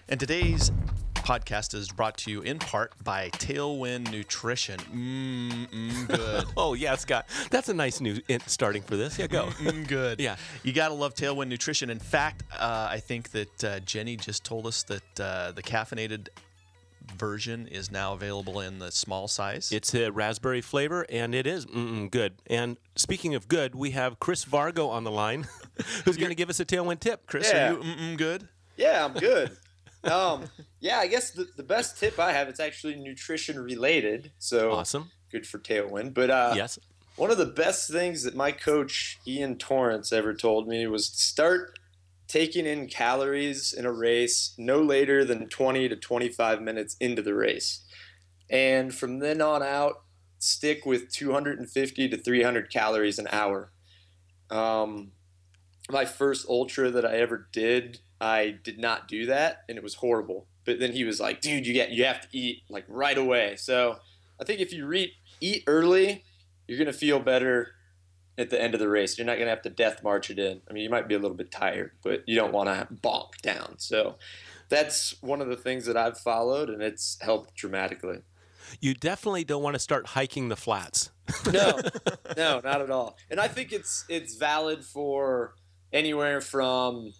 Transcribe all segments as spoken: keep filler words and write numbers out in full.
And today's podcast is brought to you in part by Tailwind Nutrition. Mmm, good. Oh, yeah, Scott. That's a nice new in- starting for this. Yeah, go. Mm, good. Yeah. You got to love Tailwind Nutrition. In fact, uh, I think that uh, Jenny just told us that uh, the caffeinated version is now available in the small size. It's a raspberry flavor, and it is mm-mm, good. And speaking of good, we have Chris Vargo on the line, who's going to give us a Tailwind tip. Chris, Yeah. are you mm-mm good? Yeah, I'm good. um, yeah, I guess the, the best tip I have, it's actually nutrition related. So Awesome. good for Tailwind. But uh, Yes. one of the best things that my coach, Ian Torrance, ever told me was start taking in calories in a race no later than twenty to twenty-five minutes into the race. And from then on out, stick with two hundred fifty to three hundred calories an hour. Um, my first ultra that I ever did, I did not do that, and it was horrible. But then he was like, dude, you get you have to eat like right away. So I think if you re- eat early, you're going to feel better at the end of the race. You're not going to have to death march it in. I mean, you might be a little bit tired, but you don't want to bonk down. So that's one of the things that I've followed, and it's helped dramatically. You definitely don't want to start hiking the flats. No, no, not at all. And I think it's it's valid for anywhere from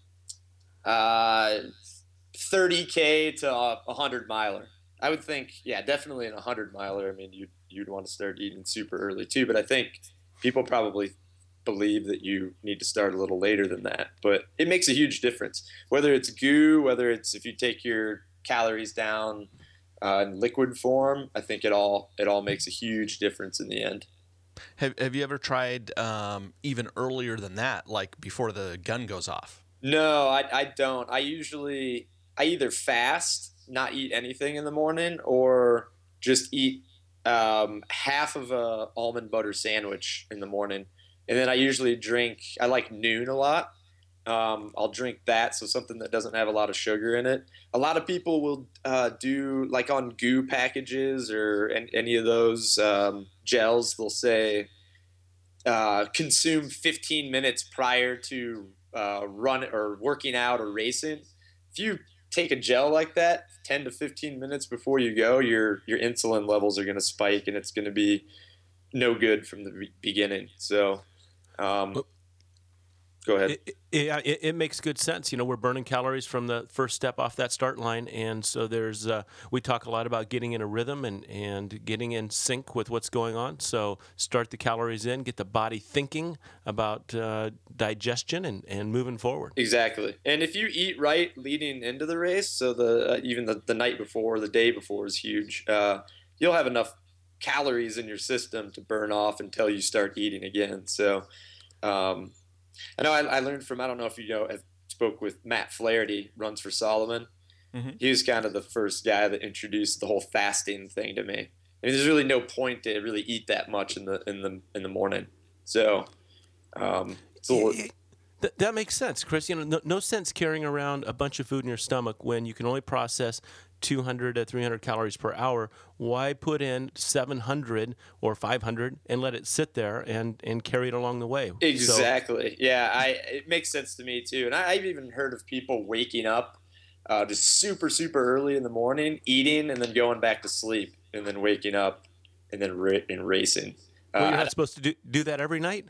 uh, thirty K to a one hundred miler. I would think, yeah, definitely in a one hundred miler. I mean, you'd, you'd want to start eating super early too, but I think people probably believe that you need to start a little later than that. But it makes a huge difference. Whether it's goo, whether it's if you take your calories down uh, in liquid form, I think it all it all makes a huge difference in the end. Have Have you ever tried um, even earlier than that, like before the gun goes off? No, I, I don't. I usually I either fast, not eat anything in the morning, or just eat um, half of a almond butter sandwich in the morning, and then I usually drink. I like noon a lot. Um, I'll drink that, so something that doesn't have a lot of sugar in it. A lot of people will uh, do like on goo packages or an, any of those um, gels. They'll say uh, consume fifteen minutes prior to uh, run or working out or racing. If you take a gel like that ten to fifteen minutes before you go, your your insulin levels are going to spike, and it's going to be no good from the be- beginning. So um, go ahead. It, it, yeah, it, it makes good sense. You know, we're burning calories from the first step off that start line, and so there's uh, we talk a lot about getting in a rhythm and, and getting in sync with what's going on. So start the calories in, get the body thinking about uh, digestion and, and moving forward. Exactly. And if you eat right leading into the race, so the uh, even the, the night before, the day before is huge, uh, you'll have enough calories in your system to burn off until you start eating again. So um, I know I, I learned from, I don't know if you know, I spoke with Matt Flaherty, runs for Solomon. Mm-hmm. He was kind of the first guy that introduced the whole fasting thing to me. I mean, there's really no point to really eat that much in the in the in the morning. So um, it's a little, Yeah, Th- that makes sense, Chris. You know, no, no sense carrying around a bunch of food in your stomach when you can only process two hundred to three hundred calories per hour. Why put in seven hundred or five hundred and let it sit there and, and carry it along the way? Exactly. So, yeah, I it makes sense to me too. And I, I've even heard of people waking up uh, just super, super early in the morning, eating, and then going back to sleep, and then waking up and then ra- and racing. Well, you're Uh, not supposed to do, do that every night?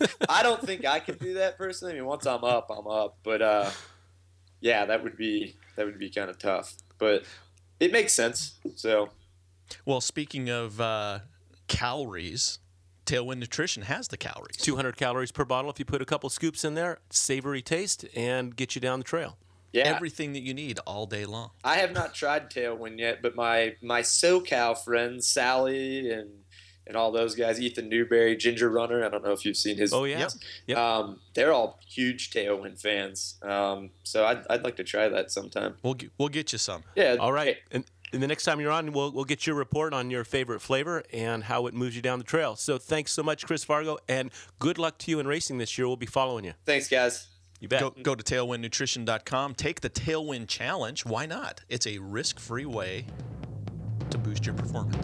I don't think I could do that personally. I mean, once I'm up, I'm up. But uh, yeah, that would be that would be kind of tough. But it makes sense. So, Well, speaking of uh, calories, Tailwind Nutrition has the calories. two hundred calories per bottle. If you put a couple scoops in there, savory taste, and get you down the trail. yeah, Everything that you need all day long. I have not tried Tailwind yet, but my my SoCal friends, Sally and and all those guys, Ethan Newberry, Ginger Runner. I don't know if you've seen his. Oh, yeah. Yep. Yep. Um, they're all huge Tailwind fans. Um, so I'd I'd like to try that sometime. We'll get, we'll get you some. Yeah. All right. Hey, And, and the next time you're on, we'll, we'll get your report on your favorite flavor and how it moves you down the trail. So thanks so much, Chris Vargo, and good luck to you in racing this year. We'll be following you. thanks, guys. You bet. Go, go to tailwind nutrition dot com. Take the Tailwind Challenge. Why not? It's a risk-free way to boost your performance.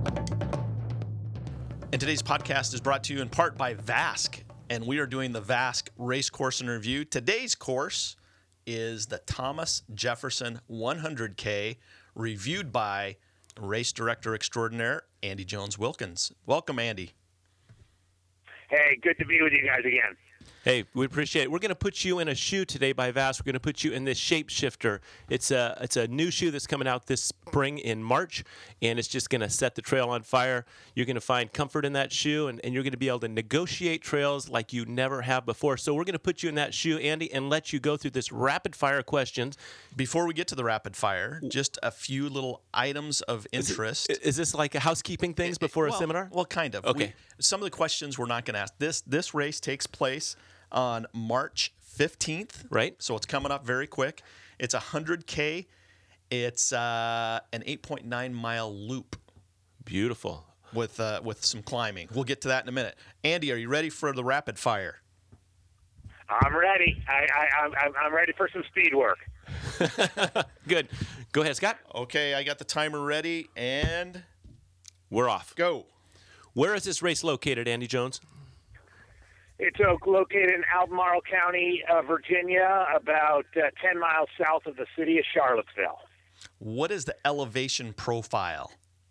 And today's podcast is brought to you in part by Vask, and we are doing the Vask race course and review. Today's course is the Thomas Jefferson one hundred K, reviewed by race director extraordinaire Andy Jones Wilkins. Welcome, Andy. Hey, good to be with you guys again. Hey, we appreciate it. We're going to put you in a shoe today by Vast. We're going to put you in this Shapeshifter. It's a it's a new shoe that's coming out this spring in March, and it's just going to set the trail on fire. You're going to find comfort in that shoe, and, and you're going to be able to negotiate trails like you never have before. So we're going to put you in that shoe, Andy, and let you go through this rapid-fire questions. Before we get to the rapid fire, just a few little items of interest. Is, it, is this like a housekeeping things before well, a seminar? Well, kind of. Okay. We, some of the questions we're not going to ask. This this race takes place on March fifteenth. Right. So it's coming up very quick. It's a one hundred K. It's uh, an eight point nine mile loop. Beautiful. With uh, with some climbing. We'll get to that in a minute. Andy, are you ready for the rapid fire? I'm ready. I, I, I'm, I'm ready for some speed work. Good. Go ahead, Scott. Okay, I got the timer ready, and we're off. Go. Where is this race located, Andy Jones? It's uh, located in Albemarle County, uh, Virginia, about uh, ten miles south of the city of Charlottesville. What is the elevation profile?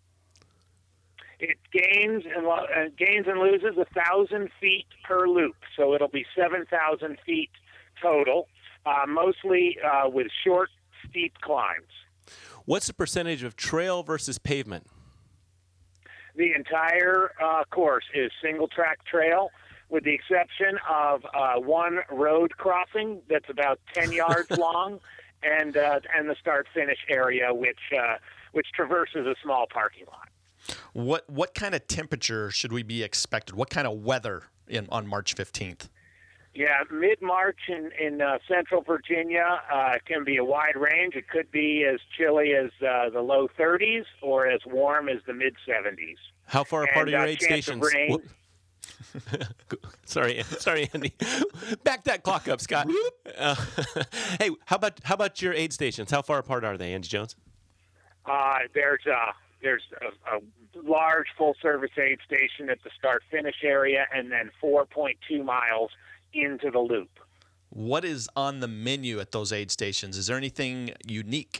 It gains and lo- uh, gains and loses a thousand feet per loop, so it'll be seven thousand feet total, uh, mostly uh, with short, steep climbs. What's the percentage of trail versus pavement? The entire uh, course is single-track trail, with the exception of uh, one road crossing that's about ten yards long, and uh, and the start-finish area, which uh, which traverses a small parking lot. What what kind of temperature should we be expected? What kind of weather in on March fifteenth? Yeah, mid-March in, in uh, central Virginia uh, can be a wide range. It could be as chilly as uh, the low thirties or as warm as the mid-seventies. How far apart and, are your uh, aid chance stations? of rain- sorry, sorry, Andy. Back that clock up, Scott. Uh, hey, how about how about your aid stations? How far apart are they, Andy Jones? Uh, there's a there's a, a large full-service aid station at the start-finish area, and then four point two miles into the loop. What is on the menu at those aid stations? Is there anything unique?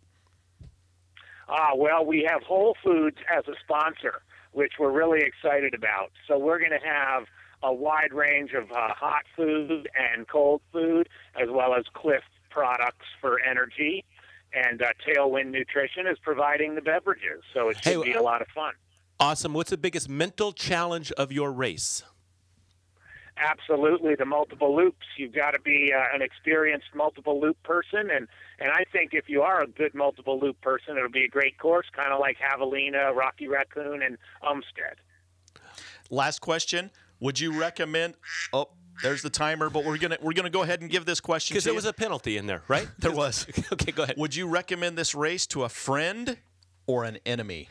Ah, well, we have Whole Foods as a sponsor, which we're really excited about. So we're going to have a wide range of uh, hot food and cold food, as well as Cliff products for energy. And uh, Tailwind Nutrition is providing the beverages, so it should Hey, be a lot of fun. Awesome. What's the biggest mental challenge of your race? Absolutely, the multiple loops. You've got to be uh, an experienced multiple loop person, and, and I think if you are a good multiple loop person, it'll be a great course, kind of like Javelina, Rocky Raccoon, and Umstead. Last question: would you recommend? Oh, there's the timer, but we're gonna we're gonna go ahead and give this question Because to there you. was a penalty in there, right? There was. Okay, go ahead. Would you recommend this race to a friend or an enemy?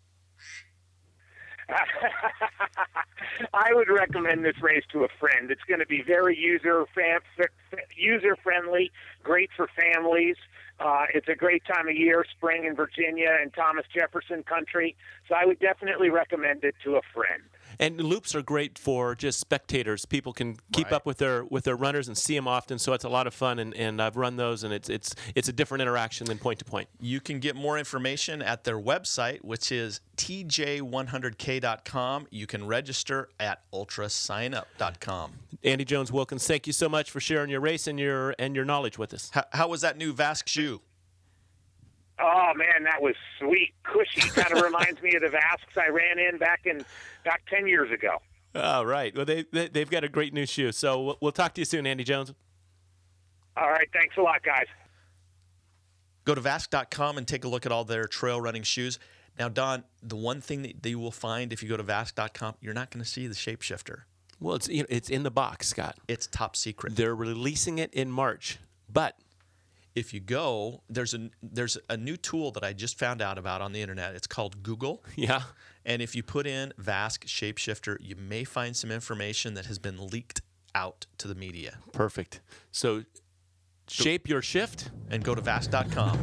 I would recommend this race to a friend. It's going to be very user fam- user friendly, great for families. Uh, it's a great time of year, spring in Virginia and Thomas Jefferson country. So I would definitely recommend it to a friend. And loops are great for just spectators. People can keep Right. up with their with their runners and see them often, so it's a lot of fun. And, and I've run those, and it's it's it's a different interaction than point to point. You can get more information at their website, which is T J one hundred K dot com. You can register at ultra sign up dot com. Andy Jones Wilkins, thank you so much for sharing your race and your and your knowledge with us. How, how was that new Vask shoe? Oh man, that was sweet, cushy. Kind of reminds me of the Vasks I ran in back in back ten years ago. All right. Well, they, they they've got a great new shoe. So we'll, we'll talk to you soon, Andy Jones. All right, thanks a lot, guys. Go to vask dot com and take a look at all their trail running shoes. Now, Don, the one thing that you will find if you go to vask dot com, you're not going to see the Shapeshifter. Well, it's you know, it's in the box, Scott. It's top secret. They're releasing it in March, but If you go, there's a there's a new tool that I just found out about on the internet. It's called Google. yeah, And if you put in Vask Shapeshifter, you may find some information that has been leaked out to the media. perfect. So shape your shift. And go to vask dot com.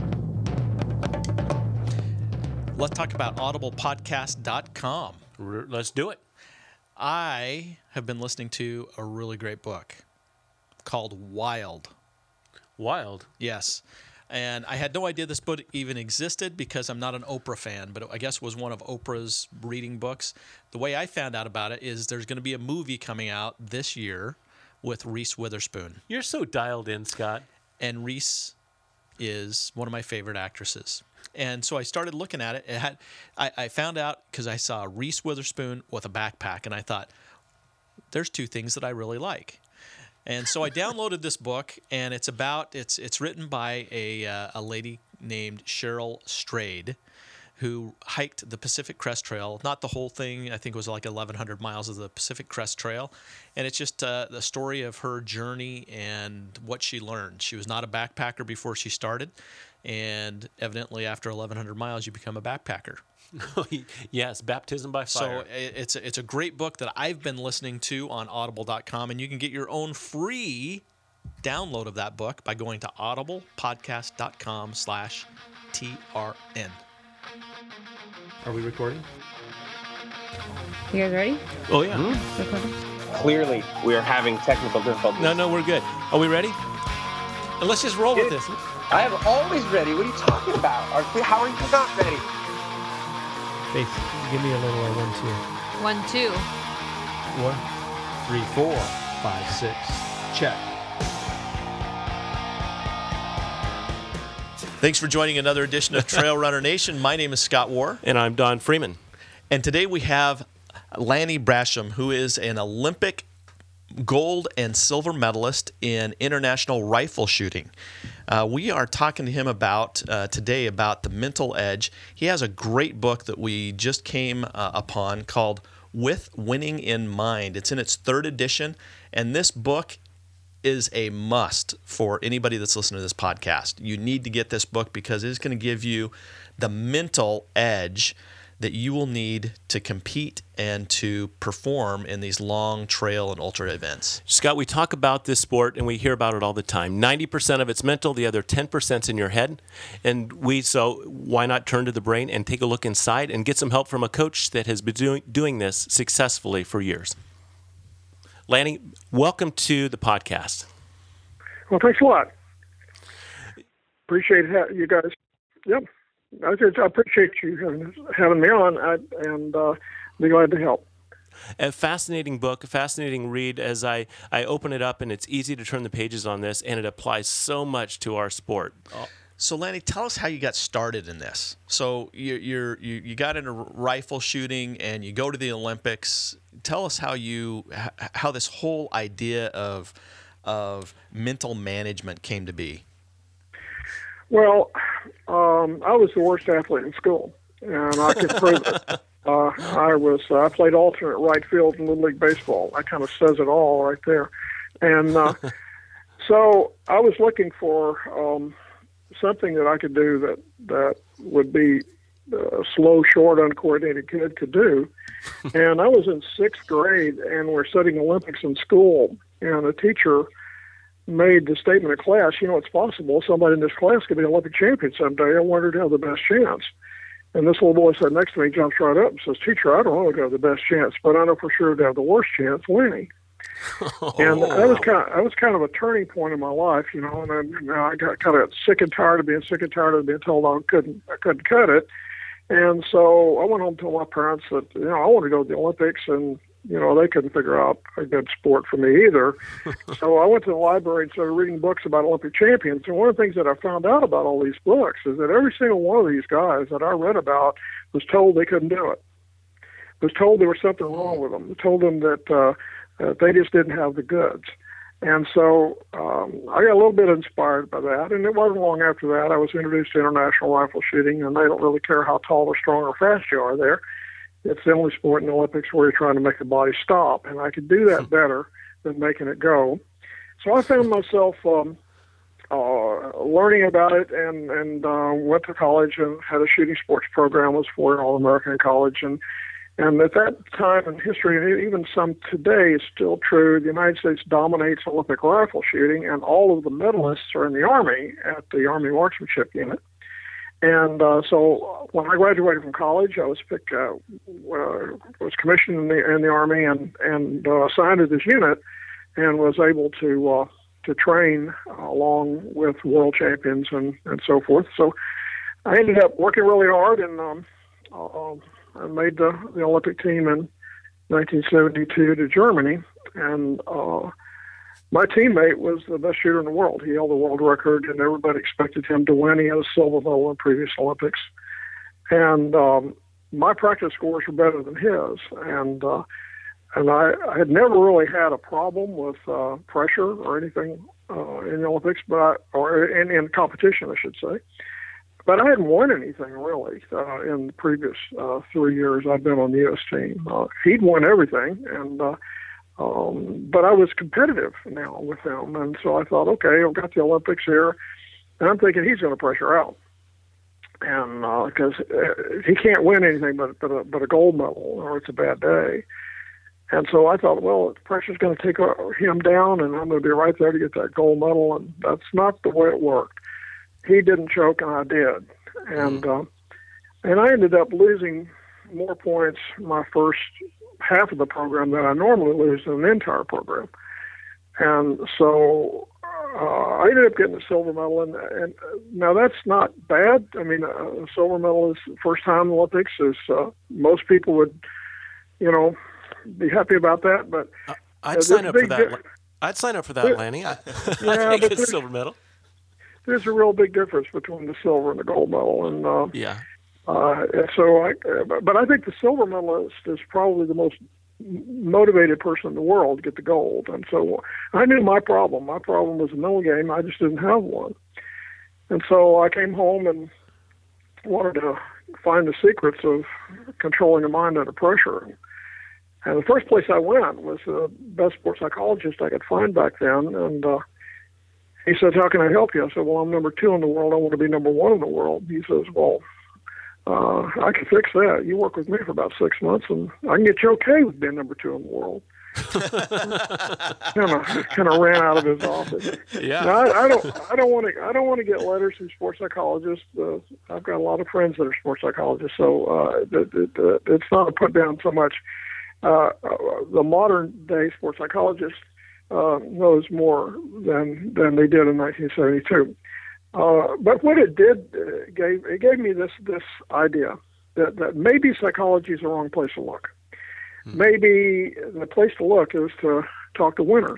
Let's talk about audible podcast dot com. R- let's do it. I have been listening to a really great book called Wild. Wild. Yes. And I had no idea this book even existed because I'm not an Oprah fan, but I guess it was one of Oprah's reading books. The way I found out about it is there's going to be a movie coming out this year with Reese Witherspoon. You're so dialed in, Scott. And Reese is one of my favorite actresses. And so I started looking at it. It had, I, I found out because I saw Reese Witherspoon with a backpack, and I thought, there's two things that I really like. And so I downloaded this book, and it's about it's it's written by a uh, a lady named Cheryl Strayed, who hiked the Pacific Crest Trail. Not the whole thing. I think it was like eleven hundred miles of the Pacific Crest Trail, and it's just uh, the story of her journey and what she learned. She was not a backpacker before she started, and evidently after eleven hundred miles, you become a backpacker. Yes, baptism by fire. So it's a, it's a great book that I've been listening to on audible dot com, and you can get your own free download of that book by going to audiblepodcast dot com slash T R N. Are we recording? You guys ready? Oh, yeah. Recording? Clearly, we are having technical difficulties. No, no, we're good. Are we ready? And let's just roll with this. I am always ready. What are you talking about? Are, how are you not ready? Faith, give me a little uh, one, two. One, two. One, three, four, five, six. Check. Thanks for joining another edition of Trail Runner Nation. My name is Scott Warr. And I'm Don Freeman. And today we have Lanny Brasham, who is an Olympic gold and silver medalist in international rifle shooting. Uh, we are talking to him about uh, today about the mental edge. He has a great book that we just came uh, upon called With Winning in Mind. It's in its third edition, and this book is a must for anybody that's listening to this podcast. You need to get this book because it's going to give you the mental edge that you will need to compete and to perform in these long trail and ultra events. Scott, we talk about this sport and we hear about it all the time. ninety percent of it's mental, the other ten percent is in your head. And we, so why not turn to the brain and take a look inside and get some help from a coach that has been doing, doing this successfully for years. Lanny, welcome to the podcast. Well, thanks a lot. Appreciate ha- you guys. Yep. I, just, I appreciate you having, having me on, I, and uh, be glad to help. A fascinating book, a fascinating read as I, I open it up, and it's easy to turn the pages on this, and it applies so much to our sport. So, Lanny, tell us how you got started in this. So you you're, you you got into rifle shooting, and you go to the Olympics. Tell us how you how this whole idea of of mental management came to be. Well, um, I was the worst athlete in school, and I could prove it. Uh, I was uh, I played alternate right field in Little League Baseball. That kind of says it all right there. And uh, so I was looking for um, something that I could do that that would be a slow, short, uncoordinated kid could do. And I was in sixth grade, and we're studying Olympics in school, and a teacher made the statement in class, you know, it's possible somebody in this class could be an Olympic champion someday. I wondered to have the best chance. And this little boy sat next to me, jumps right up and says, Teacher, I don't know if I have the best chance, but I know for sure to have the worst chance, Lanny. Oh. And that was kind of, that was kind of a turning point in my life, you know, and I, you know, I got kind of sick and tired of being sick and tired of being told I couldn't, I couldn't cut it. And so I went home and told my parents that, you know, I want to go to the Olympics, and you know, they couldn't figure out a good sport for me either. So I went to the library and started reading books about Olympic champions. And one of the things that I found out about all these books is that every single one of these guys that I read about was told they couldn't do it, was told there was something wrong with them, told them that uh, uh, they just didn't have the goods. And so um, I got a little bit inspired by that. And it wasn't long after that I was introduced to international rifle shooting, and they don't really care how tall or strong or fast you are there. It's the only sport in the Olympics where you're trying to make the body stop, and I could do that better than making it go. So I found myself um, uh, learning about it, and and uh, went to college and had a shooting sports program. Was for an All-American college, and and at that time in history, and even some today, is still true. The United States dominates Olympic rifle shooting, and all of the medalists are in the Army at the Army Marksmanship Unit. And uh, so when I graduated from college, I was picked, uh, uh, was commissioned in the in the Army and and uh, assigned to this unit, and was able to uh, to train uh, along with world champions and, and so forth. So I ended up working really hard, and um, uh, I made the, the Olympic team in nineteen seventy-two to Germany. And uh, my teammate was the best shooter in the world. He held the world record, and everybody expected him to win. He had a silver medal in previous Olympics. And um, my practice scores were better than his. And uh, and I, I had never really had a problem with uh, pressure or anything uh, in the Olympics, but I, or in, in competition, I should say. But I hadn't won anything really uh, in the previous uh, three years I'd been on the U S team. Uh, he'd won everything, and uh, um, but I was competitive now with him, and so I thought, okay, I've got the Olympics here, and I'm thinking he's going to pressure out, and because uh, he can't win anything but but a, but a gold medal, or it's a bad day. And so I thought, well, the pressure's going to take him down, and I'm going to be right there to get that gold medal, and that's not the way it worked. He didn't choke, and I did, and uh, and I ended up losing more points my first half of the program than I normally lose in an entire program, and so uh, I ended up getting a silver medal. And, and now that's not bad. I mean, a silver medal is the first time in the Olympics. Is uh, most people would, you know, be happy about that. But uh, I'd uh, sign up for that. Di- I'd sign up for that, Lanny. I, yeah, I think but it's a silver medal. There's a real big difference between the silver and the gold medal, and uh, yeah. Uh, and so, I, but I think the silver medalist is probably the most motivated person in the world to get the gold. And so, I knew my problem. My problem was a mental game. I just didn't have one. And so, I came home and wanted to find the secrets of controlling the mind under pressure. And the first place I went was the best sports psychologist I could find back then, and uh, he said, "How can I help you?" I said, "Well, I'm number two in the world. I want to be number one in the world." He says, "Well, uh, I can fix that. You work with me for about six months, and I can get you okay with being number two in the world." kind of, kind of ran out of his office. Yeah. Now, I, I don't, I don't want to, I don't want to get letters from sports psychologists. Uh, I've got a lot of friends that are sports psychologists, so uh, it, it, it, it's not a put down so much. Uh, uh, the modern day sports psychologist Uh, knows more than than they did in nineteen seventy-two. Uh, but what it did uh, gave it gave me this this idea that, that maybe psychology is the wrong place to look. Hmm. Maybe the place to look is to talk to winners.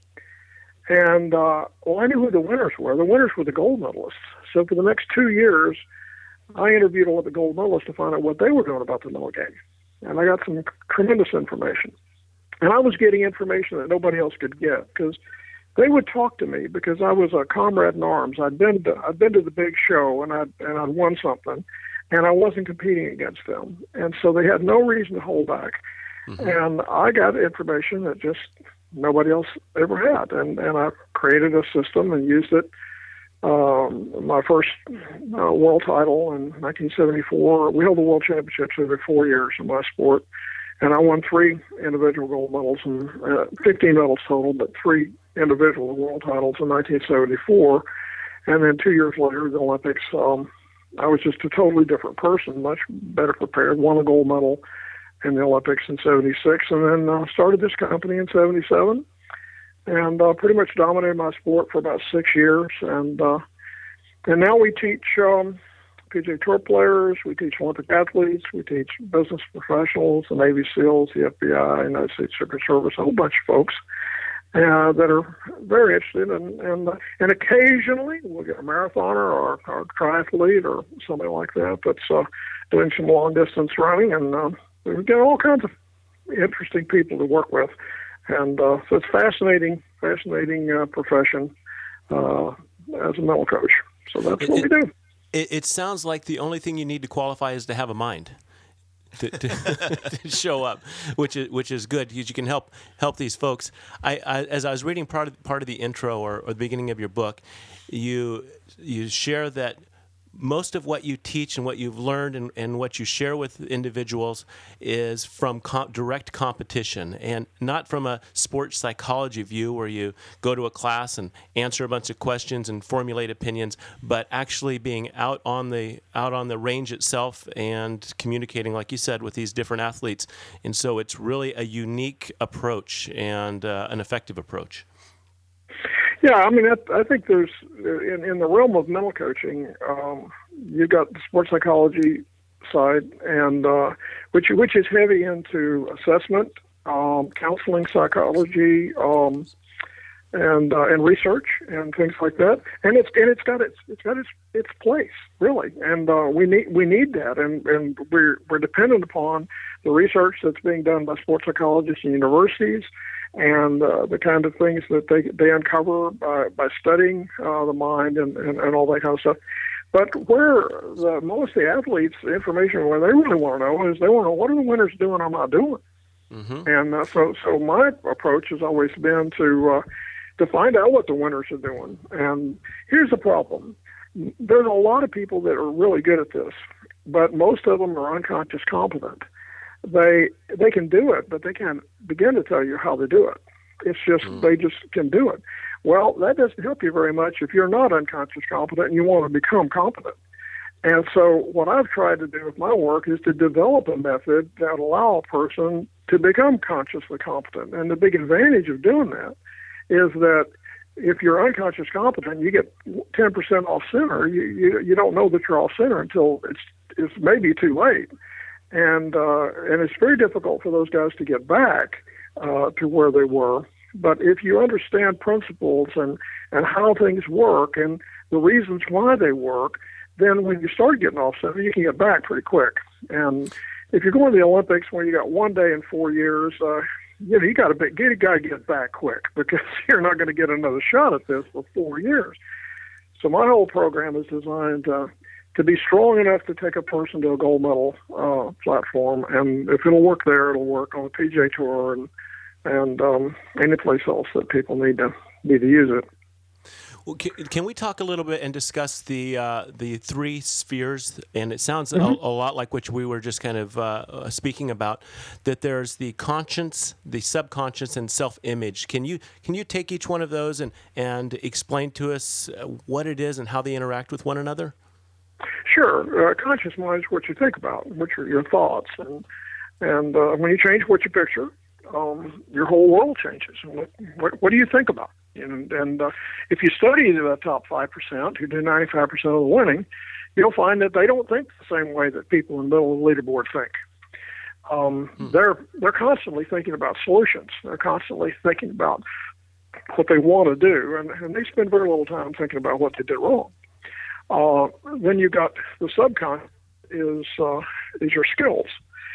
And uh, well, I knew who the winners were. The winners were the gold medalists. So for the next two years, I interviewed all of the gold medalists to find out what they were doing about the mental game, and I got some tremendous information. And I was getting information that nobody else could get because they would talk to me because I was a comrade in arms. I'd been to, I'd been to the big show and I'd and I'd won something, and I wasn't competing against them, and so they had no reason to hold back. Mm-hmm. And I got information that just nobody else ever had, and and I created a system and used it. Um, my first uh, world title in nineteen seventy-four. We held the world championships every four years in my sport. And I won three individual gold medals and uh, fifteen medals total, but three individual world titles in nineteen seventy-four. And then two years later, the Olympics, um, I was just a totally different person, much better prepared, won a gold medal in the Olympics in seventy-six, and then uh, started this company in seventy-seven, and uh, pretty much dominated my sport for about six years. And uh, and now we teach um, P G A Tour players, we teach Olympic athletes, we teach business professionals, the Navy SEALs, the F B I, United States Secret Service, a whole bunch of folks uh, that are very interested. And and, uh, and occasionally we'll get a marathoner or, or a triathlete or somebody like that that's uh, doing some long distance running. And uh, we get all kinds of interesting people to work with. And uh, so it's fascinating, fascinating uh, profession uh, as a mental coach. So that's it, what it, we do. It, it sounds like the only thing you need to qualify is to have a mind to, to, to show up, which is which is good because you can help help these folks. I, I as I was reading part of, part of the intro or, or the beginning of your book, you you share that most of what you teach and what you've learned and, and what you share with individuals is from com- direct competition and not from a sports psychology view where you go to a class and answer a bunch of questions and formulate opinions, but actually being out on the out on the range itself and communicating, like you said, with these different athletes. And so it's really a unique approach and uh, an effective approach. Yeah, I mean, I, I think there's in, in the realm of mental coaching, um, you've got the sports psychology side, and uh, which which is heavy into assessment, um, counseling, psychology, um, and uh, and research and things like that. And it's and it's got its it's got its its place really, and uh, we need we need that, and, and we're we're dependent upon the research that's being done by sports psychologists and universities, and uh, the kind of things that they they uncover by, by studying uh, the mind and, and, and all that kind of stuff. But where the, most of the athletes, the information where they really want to know is they want to know, what are the winners doing I'm not doing? Mm-hmm. And uh, so so my approach has always been to uh, to find out what the winners are doing. And here's the problem. There's a lot of people that are really good at this, but most of them are unconscious competent. They they can do it, but they can't begin to tell you how to do it. It's just mm. they just can do it. Well, that doesn't help you very much if you're not unconscious competent and you want to become competent. And so what I've tried to do with my work is to develop a method that allow a person to become consciously competent. And the big advantage of doing that is that if you're unconscious competent, you get ten percent off center. You, you you don't know that you're off center until it's it's maybe too late. And uh, and it's very difficult for those guys to get back uh, to where they were. But if you understand principles and, and how things work and the reasons why they work, then when you start getting off center, you can get back pretty quick. And if you're going to the Olympics where you got one day in four years, uh, you know you got to get you got to get back quick because you're not going to get another shot at this for four years. So my whole program is designed uh, to be strong enough to take a person to a gold medal uh, platform, and if it'll work there, it'll work on the P G A Tour and and um, any place else that people need to need to use it. Well, can, can we talk a little bit and discuss the uh, the three spheres? And it sounds mm-hmm. a, a lot like what we were just kind of uh, speaking about. That there's the conscious, the subconscious, and self-image. Can you can you take each one of those and and explain to us what it is and how they interact with one another? Sure. Uh, conscious mind is what you think about, which are your thoughts, and and uh, when you change what you picture, um, your whole world changes. And what, what what do you think about? And, and uh, if you study the top five percent who do ninety-five percent of the winning, you'll find that they don't think the same way that people in the middle of the leaderboard think. Um, hmm. They're they're constantly thinking about solutions. They're constantly thinking about what they want to do, and, and they spend very little time thinking about what they did wrong. Uh, then you got the subconscious is uh, is your skills,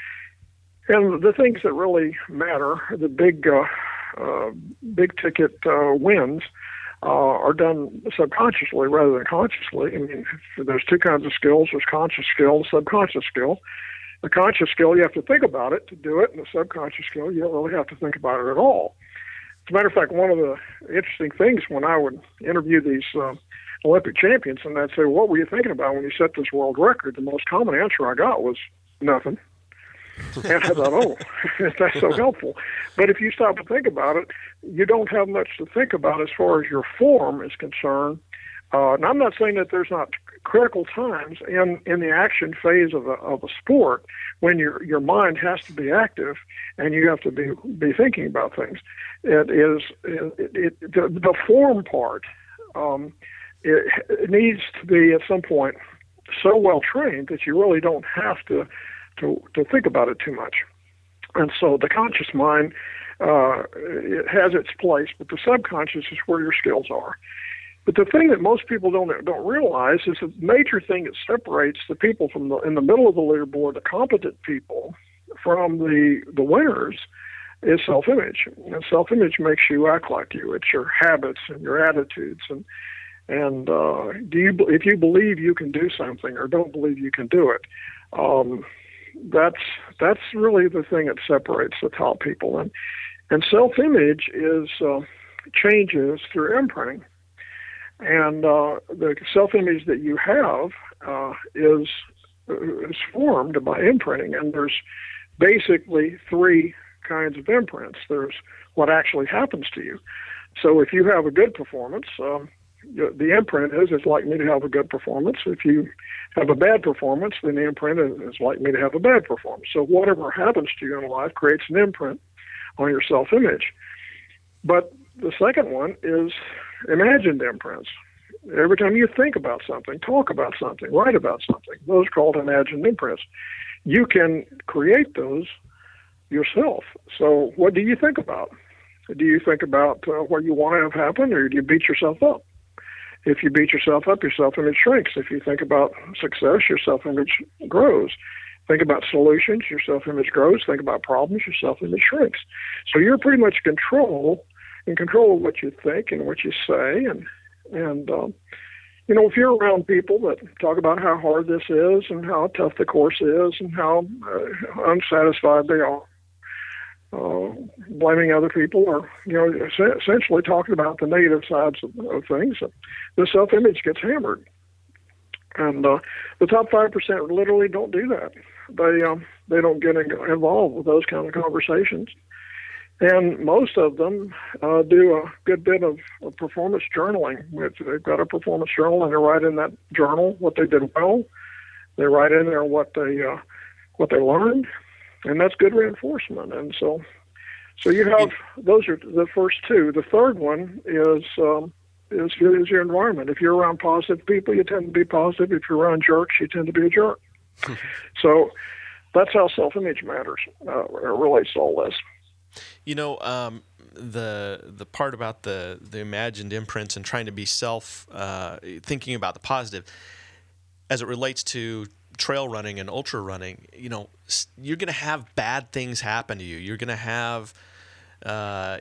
and the things that really matter, the big uh, uh, big ticket uh, wins, uh, are done subconsciously rather than consciously. I mean, there's two kinds of skills: there's conscious skill and subconscious skill. The conscious skill, you have to think about it to do it, and the subconscious skill, you don't really have to think about it at all. As a matter of fact, one of the interesting things when I would interview these uh, Olympic champions, and I'd say, what were you thinking about when you set this world record? The most common answer I got was nothing. And I thought, oh, that's so helpful. But if you stop to think about it, you don't have much to think about as far as your form is concerned. Uh, and I'm not saying that there's not critical times in, in the action phase of a, of a sport when your your mind has to be active and you have to be be thinking about things. It is it, it, the, the form part. Um, It, it needs to be at some point so well trained that you really don't have to, to to think about it too much. And so the conscious mind, uh, it has its place, but the subconscious is where your skills are. But the thing that most people don't don't realize is the major thing that separates the people from the in the middle of the leaderboard, the competent people, from the the winners, is self-image. And self-image makes you act like you. It's your habits and your attitudes and And uh, do you, if you believe you can do something or don't believe you can do it, um, that's that's really the thing that separates the top people. And and self-image is uh, changes through imprinting. And uh, the self-image that you have uh, is is formed by imprinting. And there's basically three kinds of imprints. There's what actually happens to you. So if you have a good performance, um, the imprint is, it's like me to have a good performance. If you have a bad performance, then the imprint is, is like me to have a bad performance. So whatever happens to you in life creates an imprint on your self-image. But the second one is imagined imprints. Every time you think about something, talk about something, write about something, those are called imagined imprints. You can create those yourself. So what do you think about? Do you think about uh, what you want to have happen, or do you beat yourself up? If you beat yourself up, your self-image shrinks. If you think about success, your self-image grows. Think about solutions, your self-image grows. Think about problems, your self-image shrinks. So you're pretty much control in control of what you think and what you say. And, and um, you know, if you're around people that talk about how hard this is and how tough the course is and how uh, unsatisfied they are, uh, blaming other people, or, you know, essentially talking about the negative sides of, of things, the self-image gets hammered. And uh, the top five percent literally don't do that. They um, they don't get involved with those kind of conversations. And most of them uh, do a good bit of, of performance journaling. They've got a performance journal, and they write in that journal what they did well. They write in there what they uh, what they learned, and that's good reinforcement. And so, so you have those are the first two. The third one is um, is, is your environment. If you're around positive people, you tend to be positive. If you're around jerks, you tend to be a jerk. So that's how self-image matters. Uh, relates to all this. You know, um, the the part about the, the imagined imprints and trying to be self, uh, thinking about the positive, as it relates to trail running and ultra running, you know, you're going to have bad things happen to you. You're going to have uh,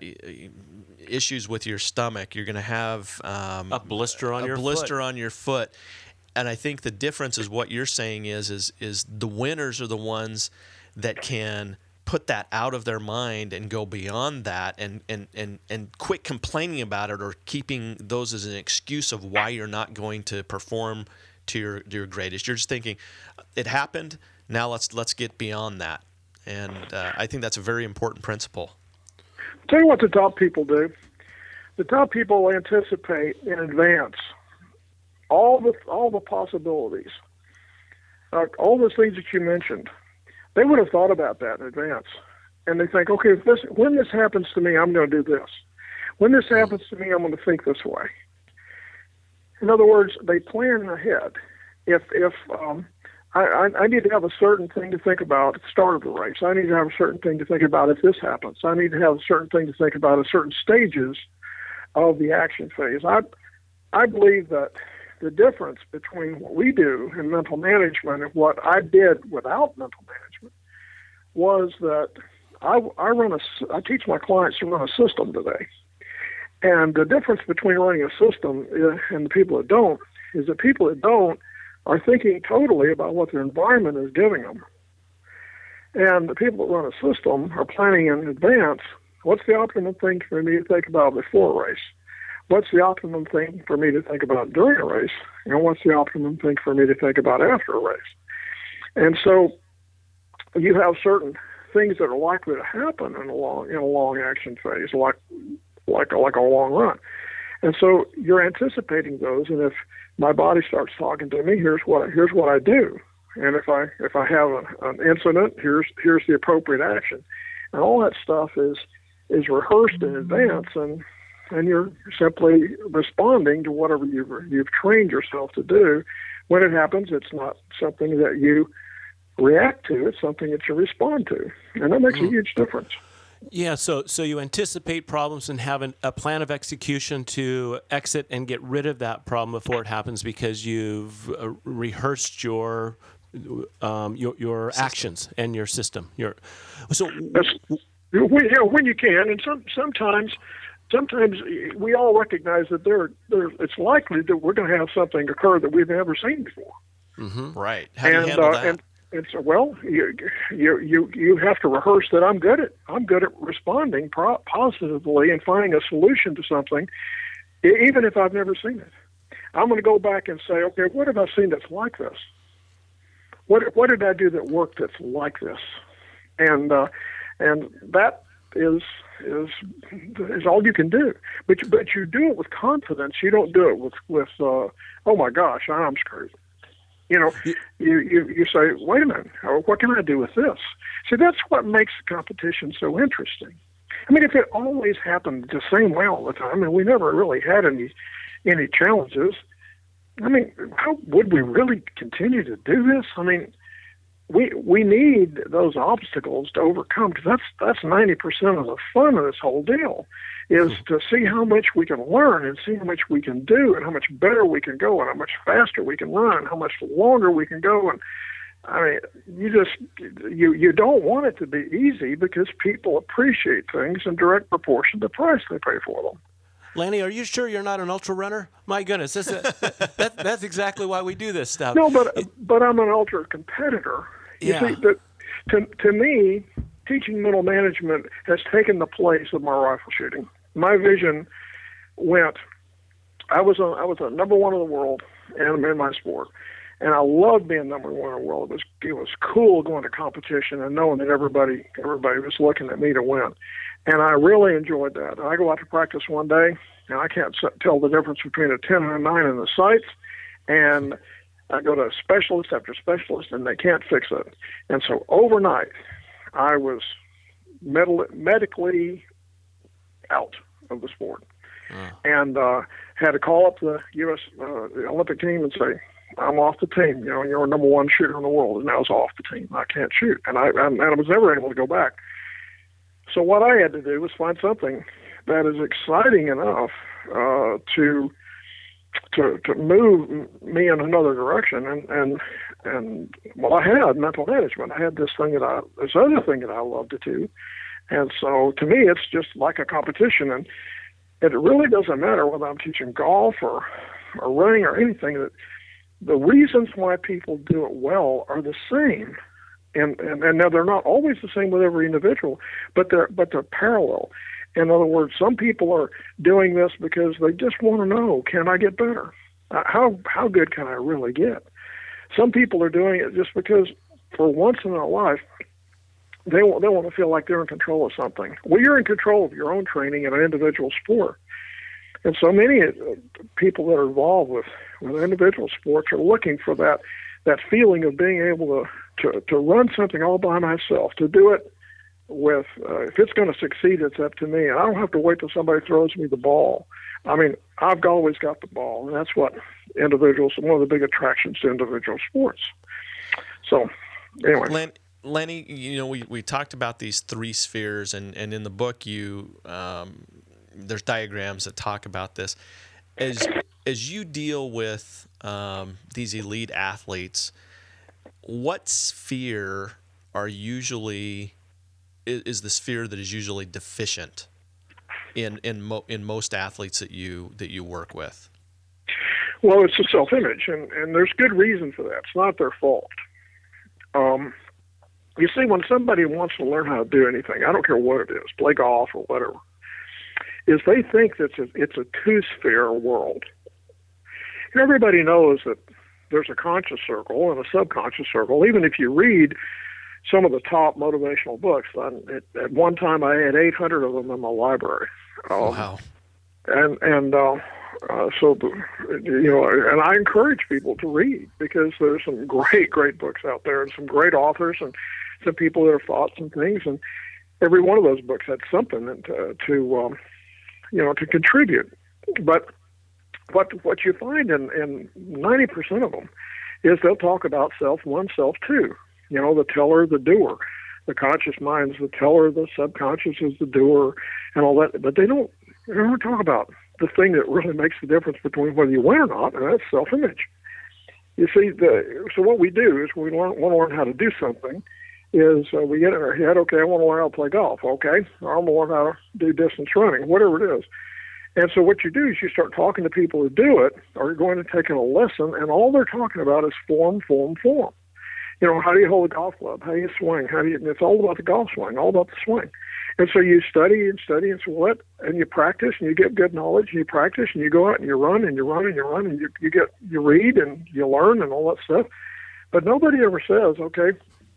issues with your stomach. You're going to have um, a blister on a your blister foot. on your foot. And I think the difference is what you're saying is is is the winners are the ones that can put that out of their mind and go beyond that and, and, and, and quit complaining about it or keeping those as an excuse of why you're not going to perform to your to your greatest. You're just thinking, it happened, now let's let's get beyond that. And uh, I think that's a very important principle. I'll tell you what the top people do. The top people anticipate in advance all the all the possibilities, uh, all those things that you mentioned. They would have thought about that in advance. And they think, okay, if this, when this happens to me, I'm going to do this. When this happens to me, I'm going to think this way. In other words, they plan ahead. If if um, I, I need to have a certain thing to think about at the start of the race, I need to have a certain thing to think about if this happens. I need to have a certain thing to think about at certain stages of the action phase. I I believe that the difference between what we do in mental management and what I did without mental management was that I, I run a, I teach my clients to run a system today. And the difference between running a system and the people that don't is the people that don't are thinking totally about what their environment is giving them. And the people that run a system are planning in advance, what's the optimum thing for me to think about before a race? What's the optimum thing for me to think about during a race? And what's the optimum thing for me to think about after a race? And so you have certain things that are likely to happen in a long in a long action phase, like like a, like a long run. And so you're anticipating those. And if my body starts talking to me, here's what here's what I do. And if I if I have a, an incident, here's here's the appropriate action. And all that stuff is is rehearsed in advance, and and you're simply responding to whatever you've, you've trained yourself to do. When it happens, it's not something that you react to, it's something that you respond to. And that makes mm. a huge difference. Yeah, so so you anticipate problems and have an, a plan of execution to exit and get rid of that problem before it happens because you've uh, rehearsed your um, your, your actions and your system. Your so That's, when, you know, when you can, and some, sometimes... Sometimes we all recognize that there, there, it's likely that we're going to have something occur that we've never seen before. Mm-hmm. Right. How do you and, handle uh, that? And, and so, well, you, you, you, you have to rehearse that I'm good at, I'm good at responding pro- positively and finding a solution to something, even if I've never seen it. I'm going to go back and say, okay, what have I seen that's like this? What, what did I do that worked that's like this? And, uh, and that is, is is all you can do. But you, but you do it with confidence. You don't do it with, with uh, oh my gosh, I'm screwed. You know, you, you, you say, wait a minute, what can I do with this? See, that's what makes the competition so interesting. I mean, if it always happened the same way all the time, and we never really had any any challenges, I mean, how would we really continue to do this? I mean, we we need those obstacles to overcome, because that's that's ninety percent of the fun of this whole deal, is to see how much we can learn and see how much we can do and how much better we can go and how much faster we can run, how much longer we can go. And I mean, you just you you don't want it to be easy, because people appreciate things in direct proportion to the price they pay for them. Lanny, are you sure you're not an ultra runner? My goodness, this is, that, that's exactly why we do this stuff. No, but but I'm an ultra competitor. You Yeah. see, that to to me, teaching mental management has taken the place of my rifle shooting. My vision went. I was a, I was a number one in the world in, in my sport, and I loved being number one in the world. It was it was cool going to competition and knowing that everybody everybody was looking at me to win. And I really enjoyed that. I go out to practice one day, and I can't tell the difference between a ten and a nine in the sights. And I go to specialist after specialist, and they can't fix it. And so overnight, I was med- medically out of the sport. Uh. And uh, had to call up the U S Uh, the Olympic team and say, I'm off the team. You know, you're number one shooter in the world, and now it's off the team. I can't shoot. And I, and I was never able to go back. So what I had to do was find something that is exciting enough uh, to to to move me in another direction. And and and well, I had mental management. I had this thing that I this other thing that I love to do. And so to me, it's just like a competition. And it really doesn't matter whether I'm teaching golf or or running or anything. That the reasons why people do it well are the same. And, and and now they're not always the same with every individual, but they're but they're parallel. In other words, some people are doing this because they just want to know, can I get better? Uh, how how good can I really get? Some people are doing it just because, for once in their life, they want they want to feel like they're in control of something. Well, you're in control of your own training in an individual sport, and so many uh, people that are involved with with individual sports are looking for that that feeling of being able to. To, to run something all by myself, to do it with, uh, if it's going to succeed, it's up to me. And I don't have to wait till somebody throws me the ball. I mean, I've always got the ball, and that's what individuals, one of the big attractions to individual sports. So, anyway. Len, Lenny, you know, we, we talked about these three spheres, and, and in the book, you um, there's diagrams that talk about this. As, as you deal with um, these elite athletes, what sphere are usually is, is the sphere that is usually deficient in in mo, in most athletes that you that you work with? Well, it's the self-image, and, and there's good reason for that. It's not their fault. Um, you see, when somebody wants to learn how to do anything, I don't care what it is, play golf or whatever, is they think that it's a, it's a two-sphere world. And everybody knows that there's a conscious circle and a subconscious circle. Even if you read some of the top motivational books, at, at one time I had eight hundred of them in my library. Um, wow. And and uh, uh, so, you know, and I encourage people to read, because there's some great, great books out there and some great authors and some people that have thought some things. And every one of those books had something to, to um, you know, to contribute. But What what you find in, in ninety percent of them is they'll talk about self one, self two. You know, the teller, the doer. The conscious mind's the teller, the subconscious is the doer, and all that. But they don't, they don't talk about the thing that really makes the difference between whether you win or not, and that's self-image. You see, the so what we do is we learn, want to learn how to do something, is uh, we get in our head, okay, I want to learn how to play golf. Okay, I want to learn how to do distance running, whatever it is. And so what you do is you start talking to people who do it, or you're going to take in a lesson, and all they're talking about is form, form, form. You know, how do you hold a golf club? How do you swing? How do you? It's all about the golf swing, all about the swing. And so you study and study and so what, and you practice and you get good knowledge and you practice and you go out and you run and you run and you run and you you get you read and you learn and all that stuff. But nobody ever says, okay,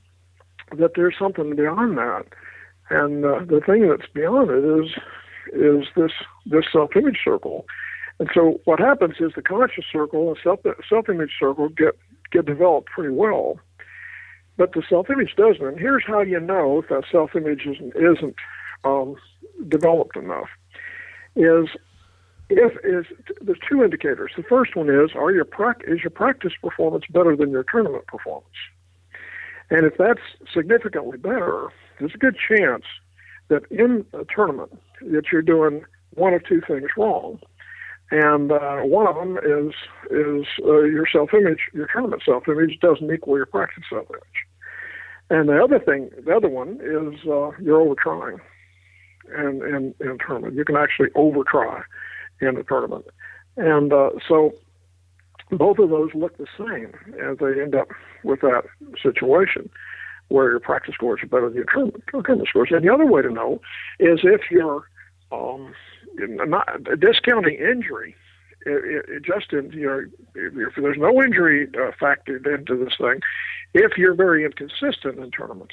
that there's something beyond that. And uh, the thing that's beyond it is. is this this self-image circle. And so what happens is the conscious circle and self, self-image circle get, get developed pretty well, but the self-image doesn't. And here's how you know if that self-image isn't, isn't um, developed enough, is if is there's two indicators. The first one is are your prac- is your practice performance better than your tournament performance? And if that's significantly better, there's a good chance that in a tournament that you're doing one of two things wrong. And uh, one of them is is uh, your self-image, your tournament self-image doesn't equal your practice self-image. And the other thing, the other one is uh, you're over-trying in, in, in a tournament. You can actually over-try in a tournament. And uh, so both of those look the same as they end up with that situation where your practice scores are better than your tournament, tournament scores. And the other way to know is if you're um, not discounting injury, it, it just in, you know, if, if there's no injury uh, factored into this thing, if you're very inconsistent in tournaments,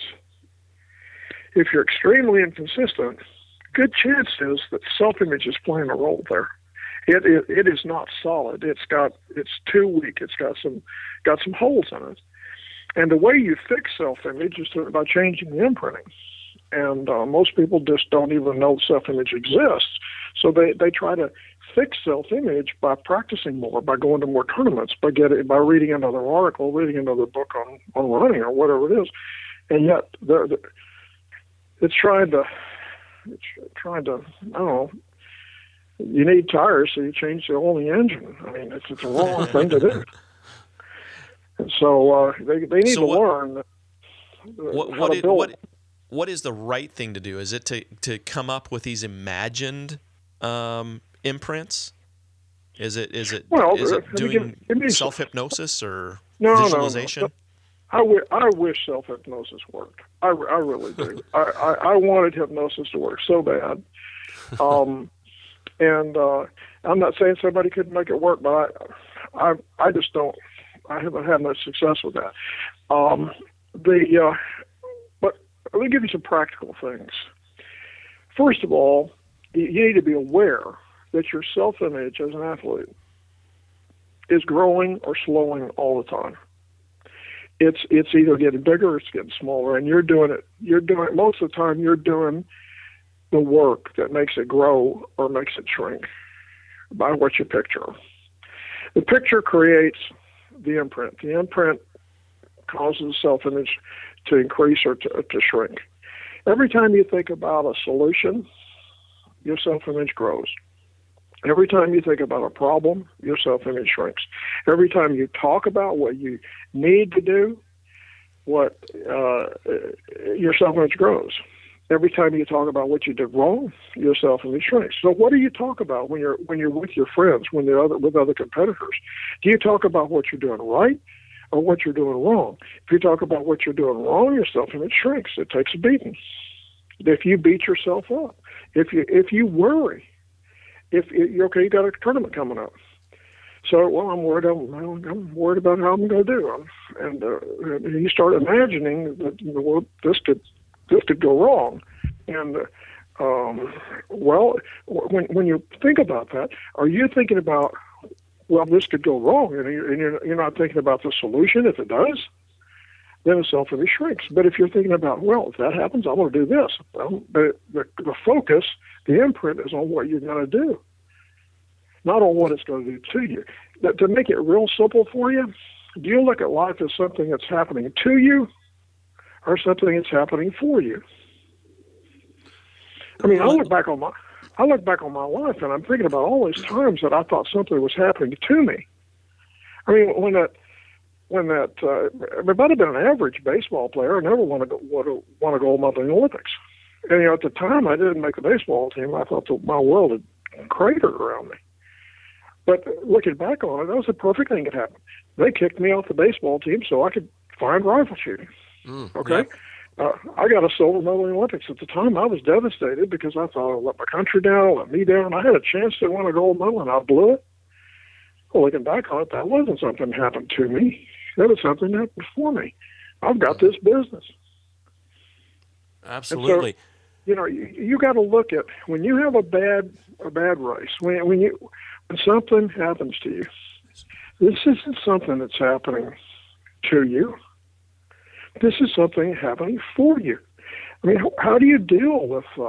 if you're extremely inconsistent, good chance is that self-image is playing a role there. It, it it is not solid. It's got it's too weak. It's got some got some holes in it. And the way you fix self-image is to, by changing the imprinting. And uh, most people just don't even know self-image exists. So they, they try to fix self-image by practicing more, by going to more tournaments, by getting by reading another article, reading another book on, on running or whatever it is. And yet they're, they're, it's trying to it's trying to I don't know. You need tires, so you change the oil in the engine. I mean, it's, it's a wrong thing to do. And so uh, they they need so to what, learn uh, what, how what, to is, build. what, what is the right thing to do? Is it to, to come up with these imagined um, imprints? Is it is it well, is it doing give, give self hypnosis or no, visualization? No, no. I, w- I wish self hypnosis worked. I, I really do. I, I, I wanted hypnosis to work so bad. Um, And uh, I'm not saying somebody couldn't make it work, but I, I, I just don't. I haven't had much success with that. Um, the, uh, but let me give you some practical things. First of all, you need to be aware that your self-image as an athlete is growing or slowing all the time. It's it's either getting bigger or it's getting smaller, and you're doing it. You're doing it most of the time. You're doing the work that makes it grow or makes it shrink by what you picture. The picture creates the imprint. The imprint causes self-image to increase or to, to shrink. Every time you think about a solution, your self-image grows. Every time you think about a problem, your self-image shrinks. Every time you talk about what you need to do, what uh, your self-image grows. Every time you talk about what you did wrong, your self-image shrinks. So what do you talk about when you're when you're with your friends, when you're other, with other competitors? Do you talk about what you're doing right or what you're doing wrong? If you talk about what you're doing wrong, your self-image shrinks. It takes a beating. If you beat yourself up, if you if you worry, if you okay, you got a tournament coming up. So, well, I'm worried. I'm, I'm worried about how I'm going to do. And, uh, and you start imagining that, well, this could. This could go wrong. And, uh, um, well, when when you think about that, are you thinking about, well, this could go wrong, and you're, and you're, you're not thinking about the solution if it does? Then the self-image shrinks. But if you're thinking about, well, if that happens, I'm going to do this. Well, the, the, the focus, the imprint is on what you're going to do, not on what it's going to do to you. That, to make it real simple for you, do you look at life as something that's happening to you, or something that's happening for you? I mean, I look back on my, I look back on my life, and I'm thinking about all these times that I thought something was happening to me. I mean, when that, when that, uh, if I'd have been an average baseball player, I never want to go, want to want to gold medal in the Olympics. And you know, at the time, I didn't make the baseball team. I thought the, my world had cratered around me. But looking back on it, that was the perfect thing that happened. They kicked me off the baseball team so I could find rifle shooting. Mm, okay, yeah. uh, I got a silver medal in the Olympics. At the time, I was devastated because I thought I let my country down, let me down. I had a chance to win a gold medal, and I blew it. Well, looking back on it, that wasn't something that happened to me. That was something that happened for me. I've got this business. Absolutely. So, you know, you, you got to look at when you have a bad a bad race. When when you when something happens to you, this isn't something that's happening to you. This is something happening for you. I mean, how, how do you deal with uh,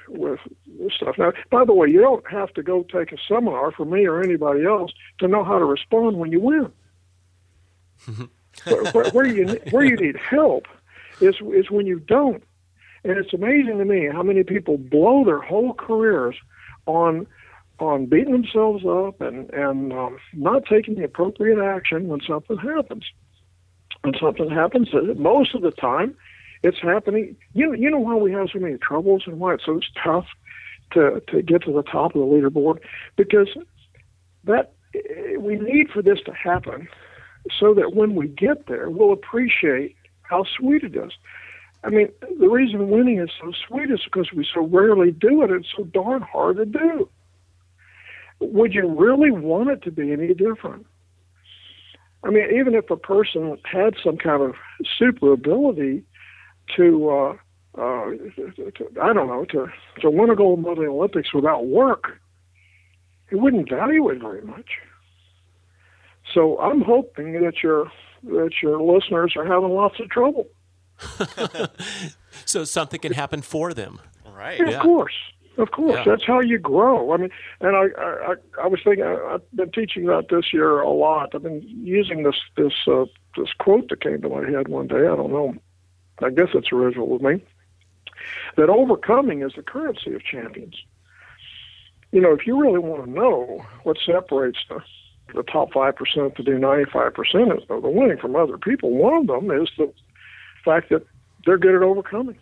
with this stuff. Now, by the way, you don't have to go take a seminar from me or anybody else to know how to respond when you win. where, where, where you where you need help is is when you don't. And it's amazing to me how many people blow their whole careers on on beating themselves up and and um, not taking the appropriate action when something happens. When something happens, most of the time, it's happening. You know, you know why we have so many troubles and why it's so tough to to get to the top of the leaderboard? Because that we need for this to happen so that when we get there, we'll appreciate how sweet it is. I mean, the reason winning is so sweet is because we so rarely do it. It's so darn hard to do. Would you really want it to be any different? I mean, even if a person had some kind of super ability to, uh, uh, to I don't know, to, to win a gold medal in the Olympics without work, he wouldn't value it very much. So I'm hoping that your that your listeners are having lots of trouble. So something can happen for them. Right. Yeah, Yeah. Of course. Of course. Yeah. That's how you grow. I mean, and I, I, I was thinking, I, I've been teaching about this year a lot. I've been using this, this, uh, this quote that came to my head one day. I don't know. I guess it's original with me. That overcoming is the currency of champions. You know, if you really want to know what separates the, the top five percent to do ninety-five percent of the winning from other people, one of them is the fact that they're good at overcoming.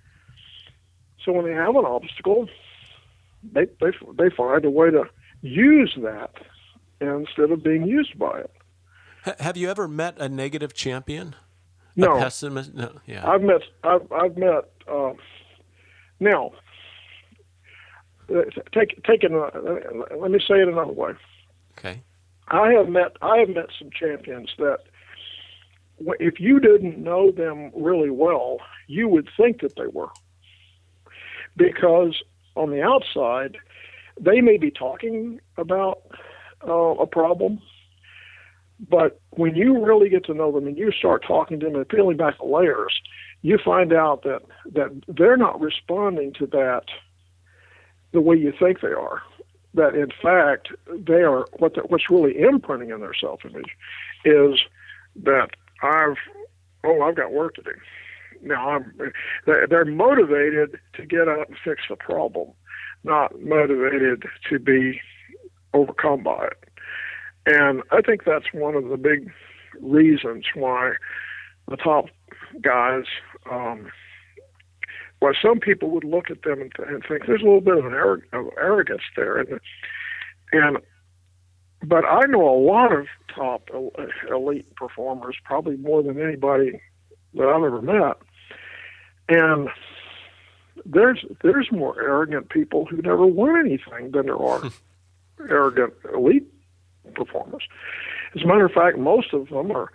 So when they have an obstacle, they they they find a way to use that instead of being used by it. H- have you ever met a negative champion? No. A pessimist? No. Yeah. I've met I've I've met uh, now. uh, Take taking uh, let me say it another way. Okay. I have met I have met some champions that if you didn't know them really well, you would think that they were. Because on the outside, they may be talking about uh, a problem, but when you really get to know them and you start talking to them and peeling back the layers, you find out that, that they're not responding to that the way you think they are. That in fact, they are what what's really imprinting in their self-image is that I've oh I've got work to do. Now I'm they're motivated to get out and fix the problem, not motivated to be overcome by it. And I think that's one of the big reasons why the top guys, um, well, some people would look at them and, and think there's a little bit of an arrog- of arrogance there, and and but I know a lot of top elite performers, probably more than anybody that I've ever met. And there's there's more arrogant people who never won anything than there are arrogant elite performers. As a matter of fact, most of them are.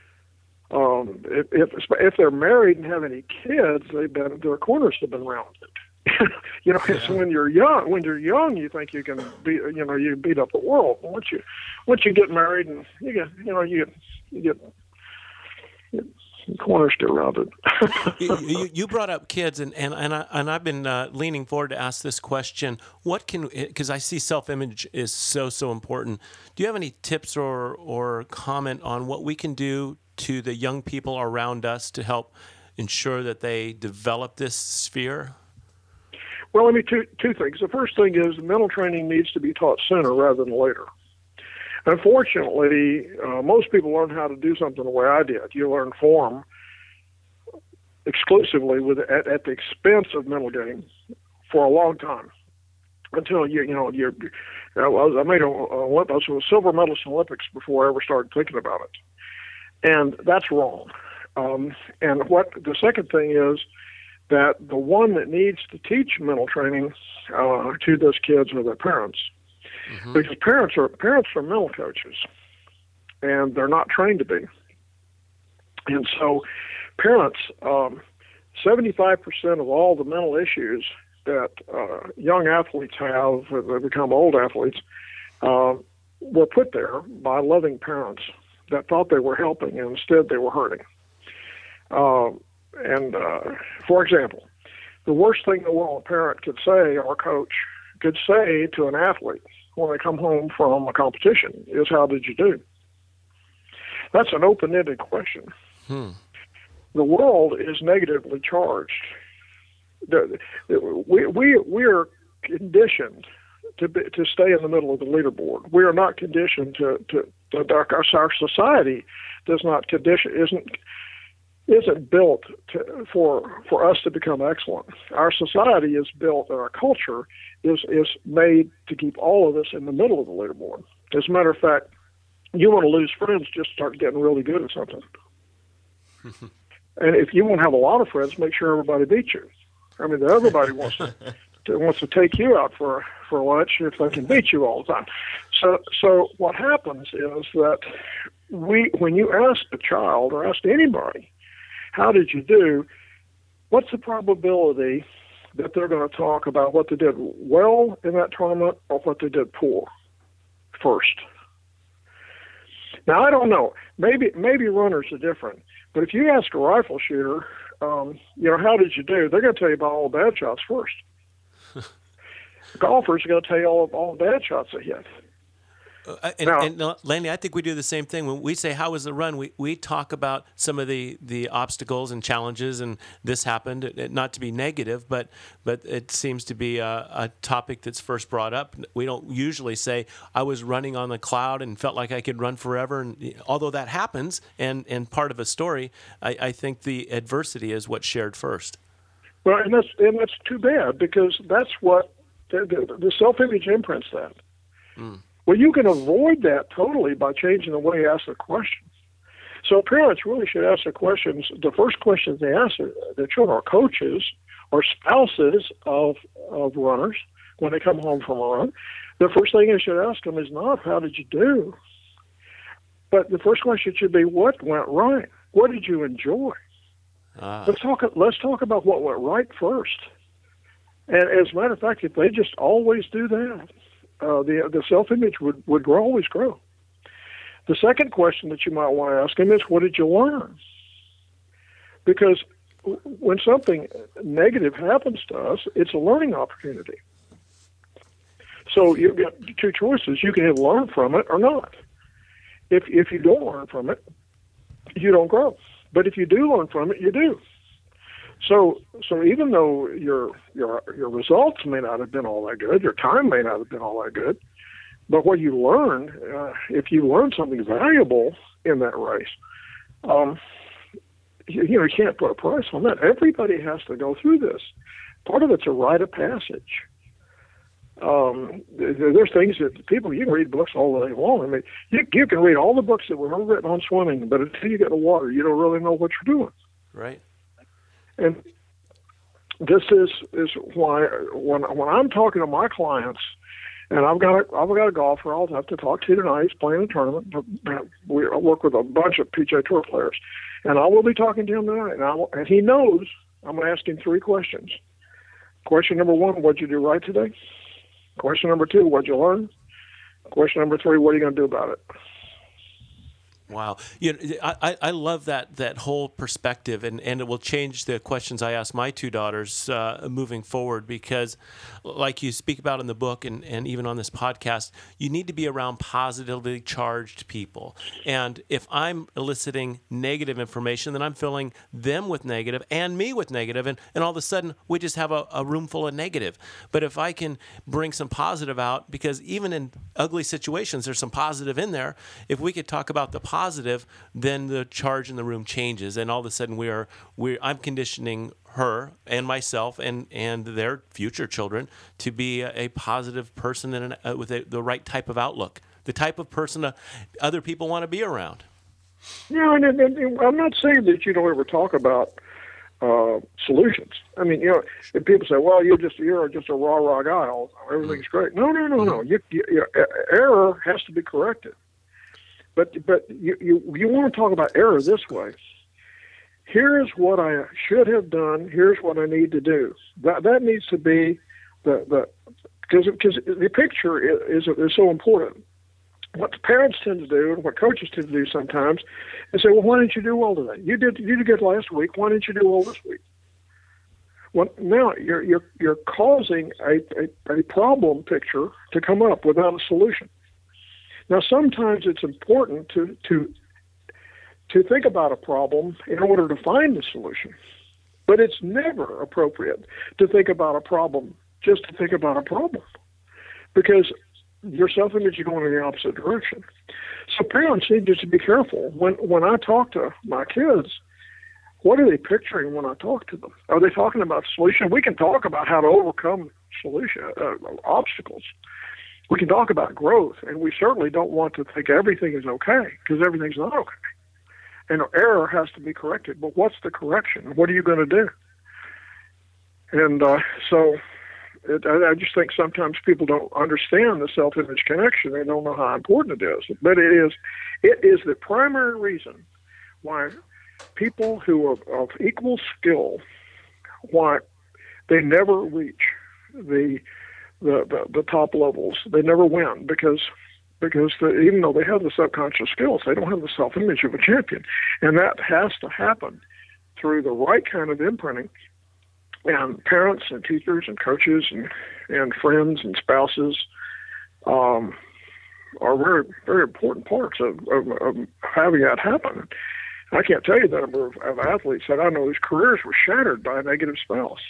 Um, if, if if they're married and have any kids, they've been their corners have been rounded. you know, yeah. It's when you're young. When you're young, you think you can beat. You know, you beat up the world. Once you once you get married and you get you know you get you get. You get corners still rounded. you, you, you brought up kids, and and and, I, and I've been uh, leaning forward to ask this question. What can because I see self-image is so so important. Do you have any tips or or comment on what we can do to the young people around us to help ensure that they develop this sphere? Well, let me two two things. The first thing is mental training needs to be taught sooner rather than later. Unfortunately, uh, most people learn how to do something the way I did. You learn form exclusively with at, at the expense of mental game for a long time until you you know you're. I, was, I made a, a, I was a silver medalist in Olympics before I ever started thinking about it, and that's wrong. Um, and what the second thing is that the one that needs to teach mental training uh, to those kids are their parents. Mm-hmm. Because parents are parents are mental coaches, and they're not trained to be. And so, parents, um, seventy-five percent of all the mental issues that uh, young athletes have when they become old athletes uh, were put there by loving parents that thought they were helping, and instead they were hurting. Uh, and uh, for example, the worst thing in the world a parent could say or a coach could say to an athlete when they come home from a competition is, how did you do? That's an open-ended question. Hmm. The world is negatively charged. The, the, we, we, we are conditioned to be, to stay in the middle of the leaderboard. We are not conditioned to, to, to our, our society does not condition, isn't, isn't built to, for, for us to become excellent. Our society is built, and our culture is, is made to keep all of us in the middle of the leaderboard. As a matter of fact, you want to lose friends, just start getting really good at something. And if you want to have a lot of friends, make sure everybody beats you. I mean, everybody wants to, to wants to take you out for for lunch if they can beat you all the time. So, so what happens is that we, when you ask a child or ask anybody, how did you do? What's the probability that they're going to talk about what they did well in that tournament or what they did poor first? Now, I don't know. Maybe maybe runners are different. But if you ask a rifle shooter, um, you know, how did you do? They're going to tell you about all the bad shots first. Golfers are going to tell you all, all the bad shots they hit. Uh, and, now, and uh, Lanny, I think we do the same thing. When we say, how was the run, we, we talk about some of the, the obstacles and challenges, and this happened, it, not to be negative, but but it seems to be a, a topic that's first brought up. We don't usually say, I was running on the cloud and felt like I could run forever. And although that happens, and, and part of a story, I, I think the adversity is what's shared first. Well, and that's, and that's too bad, because that's what the, the, the self-image imprints that. Mm. Well, you can avoid that totally by changing the way you ask the questions. So parents really should ask the questions. The first questions they ask their children, or coaches or spouses of of runners, when they come home from a run, the first thing they should ask them is not, how did you do? But the first question should be, what went right? What did you enjoy? Ah. Let's talk. Let's talk about what went right first. And as a matter of fact, if they just always do that, Uh, the the self-image would, would grow, always grow. The second question that you might want to ask them is, what did you learn? Because when something negative happens to us, it's a learning opportunity. So you've got two choices. You can either learn from it or not. If if you don't learn from it, you don't grow. But if you do learn from it, you do. So, so even though your your your results may not have been all that good, your time may not have been all that good, but what you learned, uh, if you learn something valuable in that race, um, you, you know, you can't put a price on that. Everybody has to go through this. Part of it's a rite of passage. Um, there, there's things that people, you can read books all day long. I mean, you, you can read all the books that were ever written on swimming, but until you get in the water, you don't really know what you're doing. Right. And this is, is why when when I'm talking to my clients, and I've got a, I've got a golfer I'll have to talk to tonight. He's playing a tournament. We I work with a bunch of P G A Tour players, and I will be talking to him tonight. And, I will, and he knows I'm going to ask him three questions. Question number one: what'd you do right today? Question number two: what'd you learn? Question number three: what are you going to do about it? Wow. You know, I, I love that that whole perspective, and, and it will change the questions I ask my two daughters uh, moving forward, because like you speak about in the book and, and even on this podcast, you need to be around positively charged people. And if I'm eliciting negative information, then I'm filling them with negative and me with negative, and, and all of a sudden we just have a, a room full of negative. But if I can bring some positive out, because even in ugly situations, there's some positive in there, if we could talk about the positive, positive, then the charge in the room changes, and all of a sudden we are we I'm conditioning her and myself and and their future children to be a, a positive person and an, uh, with a, the right type of outlook, the type of person uh, other people want to be around. Yeah, and, and, and I'm not saying that you don't ever talk about uh, solutions. I mean, you know, if people say, "Well, you're just you're just a rah rah guy, all, everything's great." No, no, no, no. You, you, you, error has to be corrected. But but you, you you want to talk about error this way. Here's what I should have done. Here's what I need to do. That that needs to be the the because because the picture is, is is so important. What the parents tend to do and what coaches tend to do sometimes is say, well, why didn't you do well today? You did you did good last week. Why didn't you do well this week? Well, now you're you're you're causing a, a, a problem picture to come up without a solution. Now, sometimes it's important to to to think about a problem in order to find the solution, but it's never appropriate to think about a problem just to think about a problem, because your self-image is going in the opposite direction. So parents need to be careful when when I talk to my kids. What are they picturing when I talk to them? Are they talking about solution? We can talk about how to overcome solution uh, obstacles. We can talk about growth, and we certainly don't want to think everything is okay, because everything's not okay. And error has to be corrected. But what's the correction? What are you going to do? And uh, so it, I, I just think sometimes people don't understand the self-image connection. They don't know how important it is. But it is, it is the primary reason why people who are of equal skill, why they never reach the the, the, the top levels. They never win because because the, even though they have the subconscious skills, they don't have the self-image of a champion. And that has to happen through the right kind of imprinting. And parents and teachers and coaches and, and friends and spouses um, are very, very important parts of, of, of having that happen. I can't tell you the number of, of athletes that I know whose careers were shattered by a negative spouse.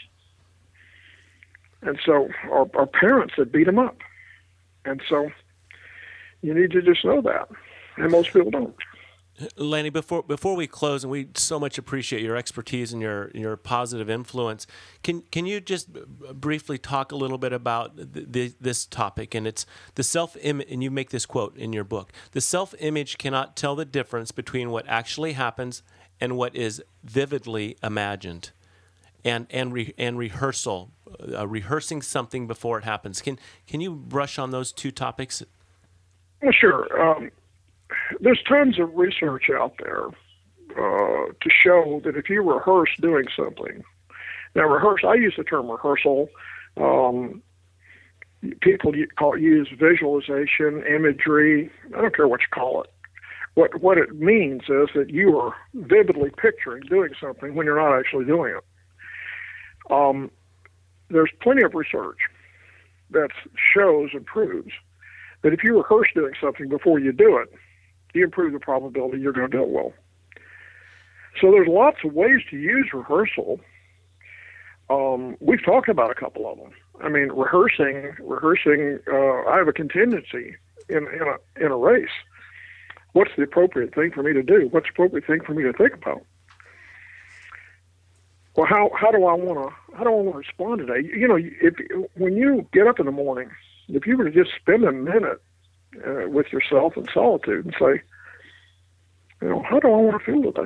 And so our, our parents that beat them up. And so you need to just know that. And most people don't. Lanny, before before we close, and we so much appreciate your expertise and your your positive influence, can can you just briefly talk a little bit about the, the, this topic? And it's the self-image, and you make this quote in your book: the self-image cannot tell the difference between what actually happens and what is vividly imagined, and and re, and rehearsal, uh, rehearsing something before it happens. Can can you brush on those two topics? Well, sure. Um, There's tons of research out there uh, to show that if you rehearse doing something, now rehearse, I use the term rehearsal. Um, people call it, use visualization, imagery. I don't care what you call it. What what it means is that you are vividly picturing doing something when you're not actually doing it. Um, there's plenty of research that shows and proves that if you rehearse doing something before you do it, you improve the probability you're going to do it well. So there's lots of ways to use rehearsal. Um, we've talked about a couple of them. I mean, rehearsing, rehearsing. Uh, I have a contingency in in a in a race. What's the appropriate thing for me to do? What's the appropriate thing for me to think about? Well, how how do I want to how do I want to respond today? You know, if when you get up in the morning, if you were to just spend a minute Uh, with yourself in solitude and say, you know, how do I want to feel today?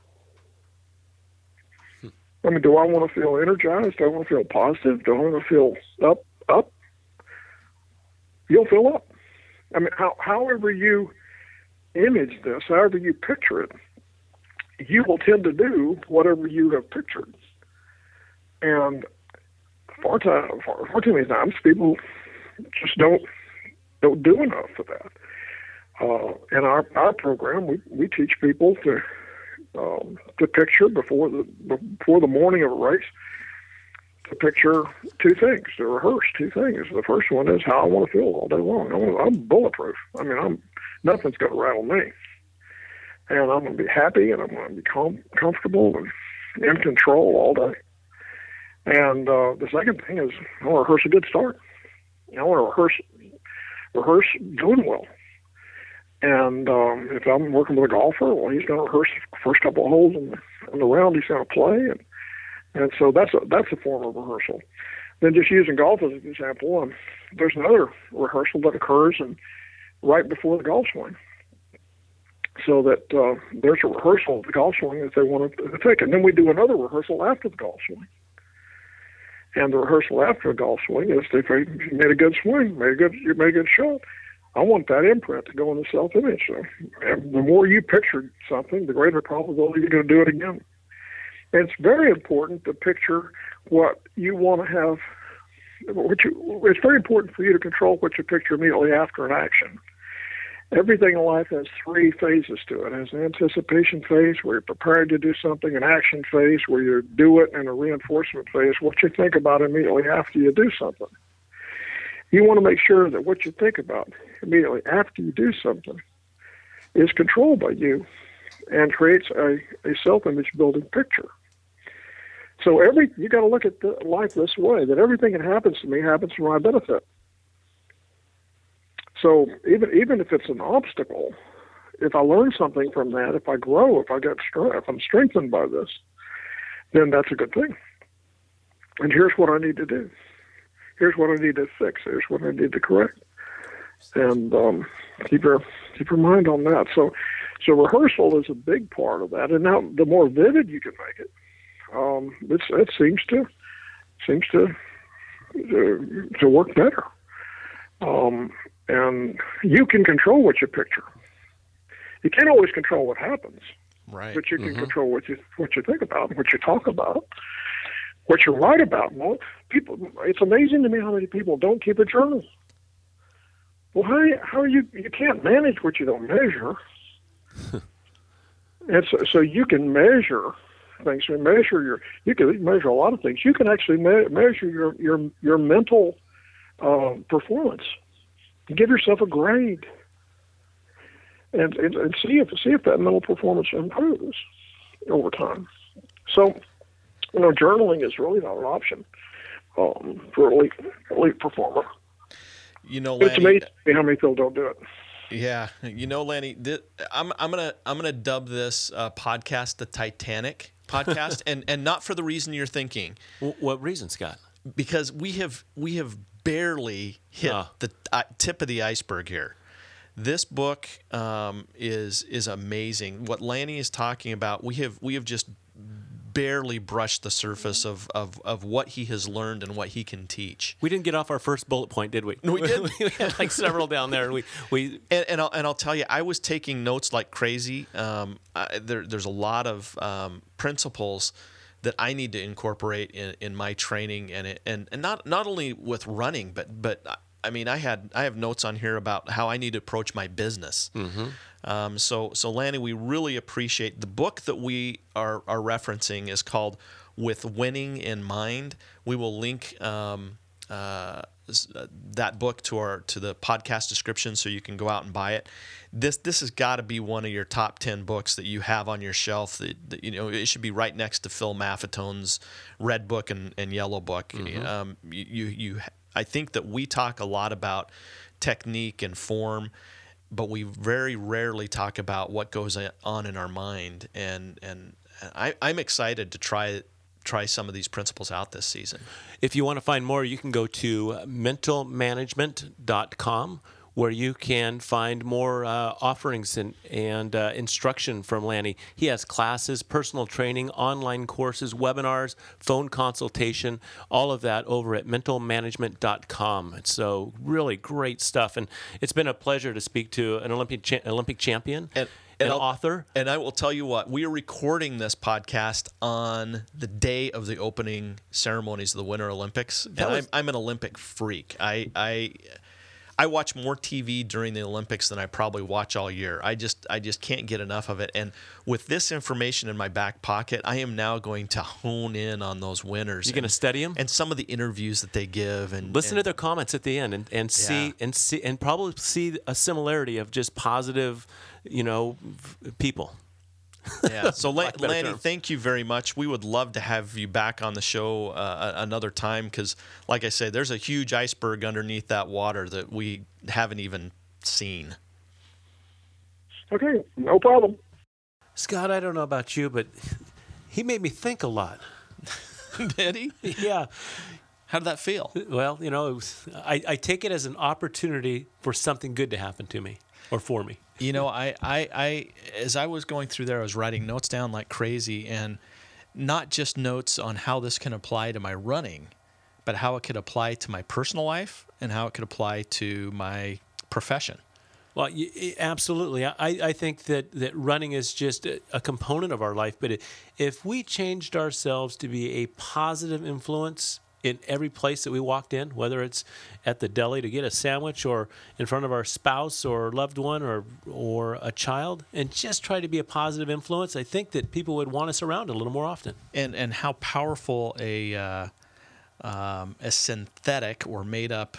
Hmm. I mean, do I want to feel energized? Do I want to feel positive? Do I want to feel up, up? You'll feel up. I mean, how, however you image this, however you picture it, you will tend to do whatever you have pictured. And far, time, far, far too many times, people just don't don't do enough for that. Uh, in our, our program, we, we teach people to um, to picture before the before the morning of a race, to picture two things, to rehearse two things. The first one is how I want to feel all day long. I want, I'm bulletproof. I mean, I'm nothing's going to rattle me, and I'm going to be happy, and I'm going to be com- comfortable and in control all day. And uh, the second thing is I want to rehearse a good start. I want to rehearse. rehearse doing well. And um, if I'm working with a golfer, well, he's going to rehearse the first couple of holes in the, in the round he's going to play. And and so that's a, that's a form of rehearsal. Then just using golf as an example, um, there's another rehearsal that occurs in, right before the golf swing. So that uh, there's a rehearsal of the golf swing that they want to take. And then we do another rehearsal after the golf swing. And the rehearsal after a golf swing is if you made a good swing, made a good, you made a good shot. I want that imprint to go in the self-image. So the more you picture something, the greater probability you're going to do it again. And it's very important to picture what you want to have. What you, it's very important for you to control what you picture immediately after an action. everything in life has three phases to it. It has an anticipation phase where you're prepared to do something, an action phase where you do it, and a reinforcement phase, what you think about immediately after you do something. You want to make sure that what you think about immediately after you do something is controlled by you and creates a, a self-image building picture. So every you got to look at the life this way, that everything that happens to me happens for my benefit. So even even if it's an obstacle, if I learn something from that, if I grow, if I get strength, if I'm strengthened by this, then that's a good thing. And here's what I need to do. Here's what I need to fix. Here's what I need to correct. And um, keep your keep your mind on that. So, so rehearsal is a big part of that. And now, the more vivid you can make it, um, it's, it seems to seems to to, to work better. Um, and you can control what you picture. You can't always control what happens, right? But you can mm-hmm. control what you what you think about, what you talk about, what you write about. Well, people, it's amazing to me how many people don't keep a journal. Well, how how are you? You can't manage what you don't measure. And so, so you can measure things. You measure your. You can measure a lot of things. You can actually me- measure your your your mental uh, performance. You give yourself a grade, and, and and see if see if that mental performance improves over time. So, you know, journaling is really not an option um, for an elite elite performer. You know, Lanny, it's amazing how many people don't do it. Yeah, you know, Lanny, th- I'm I'm gonna I'm gonna dub this uh, podcast the Titanic podcast, and and not for the reason you're thinking. What reason, Scott? Because we have we have barely hit oh. the uh, tip of the iceberg here. This book um, is is amazing. What Lanny is talking about, we have we have just barely brushed the surface of, of, of what he has learned and what he can teach. We didn't get off our first bullet point, did we? We did. We had like several down there, and we we and and I'll, and I'll tell you, I was taking notes like crazy. Um, I, there there's a lot of um, principles that I need to incorporate in, in my training, and it, and and not not only with running, but but I mean I had I have notes on here about how I need to approach my business. Mm-hmm. Um, so, so Lanny, we really appreciate the book that we are, are referencing is called With Winning in Mind. We will link um, uh, that book to our to the podcast description, so you can go out and buy it. This this has got to be one of your top ten books that you have on your shelf. That, that you know it should be right next to Phil Maffetone's Red Book and, and Yellow Book. Mm-hmm. Um, you, you you I think that we talk a lot about technique and form, but we very rarely talk about what goes on in our mind, and and I, I'm excited to try try some of these principles out this season. If you want to find more, you can go to mental management dot com, where you can find more uh, offerings and, and uh, instruction from Lanny. He has classes, personal training, online courses, webinars, phone consultation, all of that over at mental management dot com. So really great stuff. And it's been a pleasure to speak to an Olympic cha- Olympic champion, and, an and author. And I will tell you what, we are recording this podcast on the day of the opening ceremonies of the Winter Olympics. That and was- I'm, I'm an Olympic freak. I... I I watch more T V during the Olympics than I probably watch all year. I just I just can't get enough of it. And with this information in my back pocket, I am now going to hone in on those winners. You're going to study them and some of the interviews that they give, and listen and, to their comments at the end, and, and see Yeah. and see and probably see a similarity of just positive, you know, f- people. Yeah. So, La- Lack of a better Lanny, term. thank you very much. We would love to have you back on the show uh, another time because, like I say, there's a huge iceberg underneath that water that we haven't even seen. Okay, no problem. Scott, I don't know about you, but he made me think a lot. Did he? Yeah. How did that feel? Well, you know, it was, I, I take it as an opportunity for something good to happen to me or for me. You know, I, I, I, as I was going through there, I was writing notes down like crazy, and not just notes on how this can apply to my running, but how it could apply to my personal life and how it could apply to my profession. Well, y- absolutely. I, I think that, that running is just a, a component of our life, but it, if we changed ourselves to be a positive influence in every place that we walked in, whether it's at the deli to get a sandwich or in front of our spouse or loved one or or a child, and just try to be a positive influence. I think that people would want us around a little more often. And and how powerful a uh, um, a synthetic or made up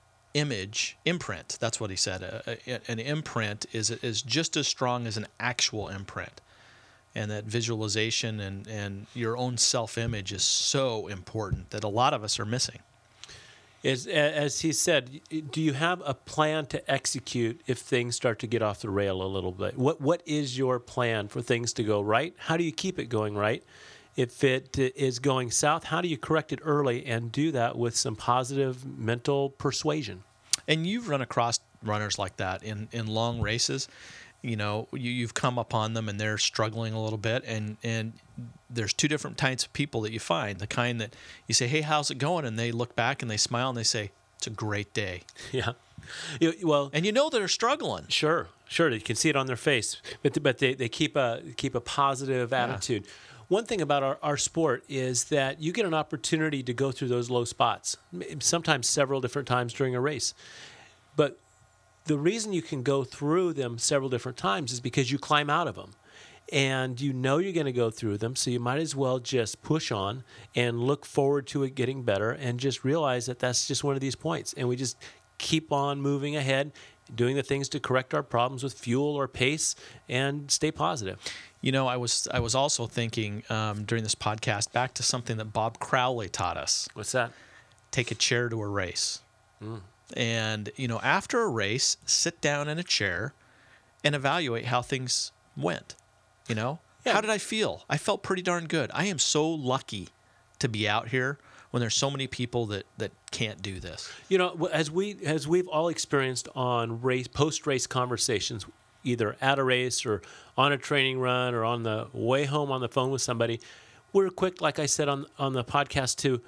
image imprint. That's what he said. A, a, an imprint is is just as strong as an actual imprint. And that visualization and, and your own self-image is so important that a lot of us are missing. As, as he said, do you have a plan to execute if things start to get off the rail a little bit? What What is your plan for things to go right? How do you keep it going right? If it is going south, how do you correct it early and do that with some positive mental persuasion? And you've run across runners like that in, in long races. You know, you, you've come upon them and they're struggling a little bit, and, and there's two different types of people that you find. The kind that you say, hey, how's it going? And they look back and they smile and they say, it's a great day. Yeah. You, well, and you know they're struggling. Sure, sure. You can see it on their face, but but they, they keep a keep a positive attitude. Yeah. One thing about our, our sport is that you get an opportunity to go through those low spots, sometimes several different times during a race. But the reason you can go through them several different times is because you climb out of them. And you know you're going to go through them, so you might as well just push on and look forward to it getting better and just realize that that's just one of these points. And we just keep on moving ahead, doing the things to correct our problems with fuel or pace and stay positive. You know, I was I was also thinking um, during this podcast back to something that Bob Crowley taught us. What's that? Take a chair to a race. Mm. And, you know, after a race, sit down in a chair and evaluate how things went. You know, yeah. How did I feel? I felt pretty darn good. I am so lucky to be out here when there's so many people that, that can't do this. You know, as we as we've all experienced on race post-race conversations, either at a race or on a training run or on the way home on the phone with somebody, we're quick, like I said on on the podcast, to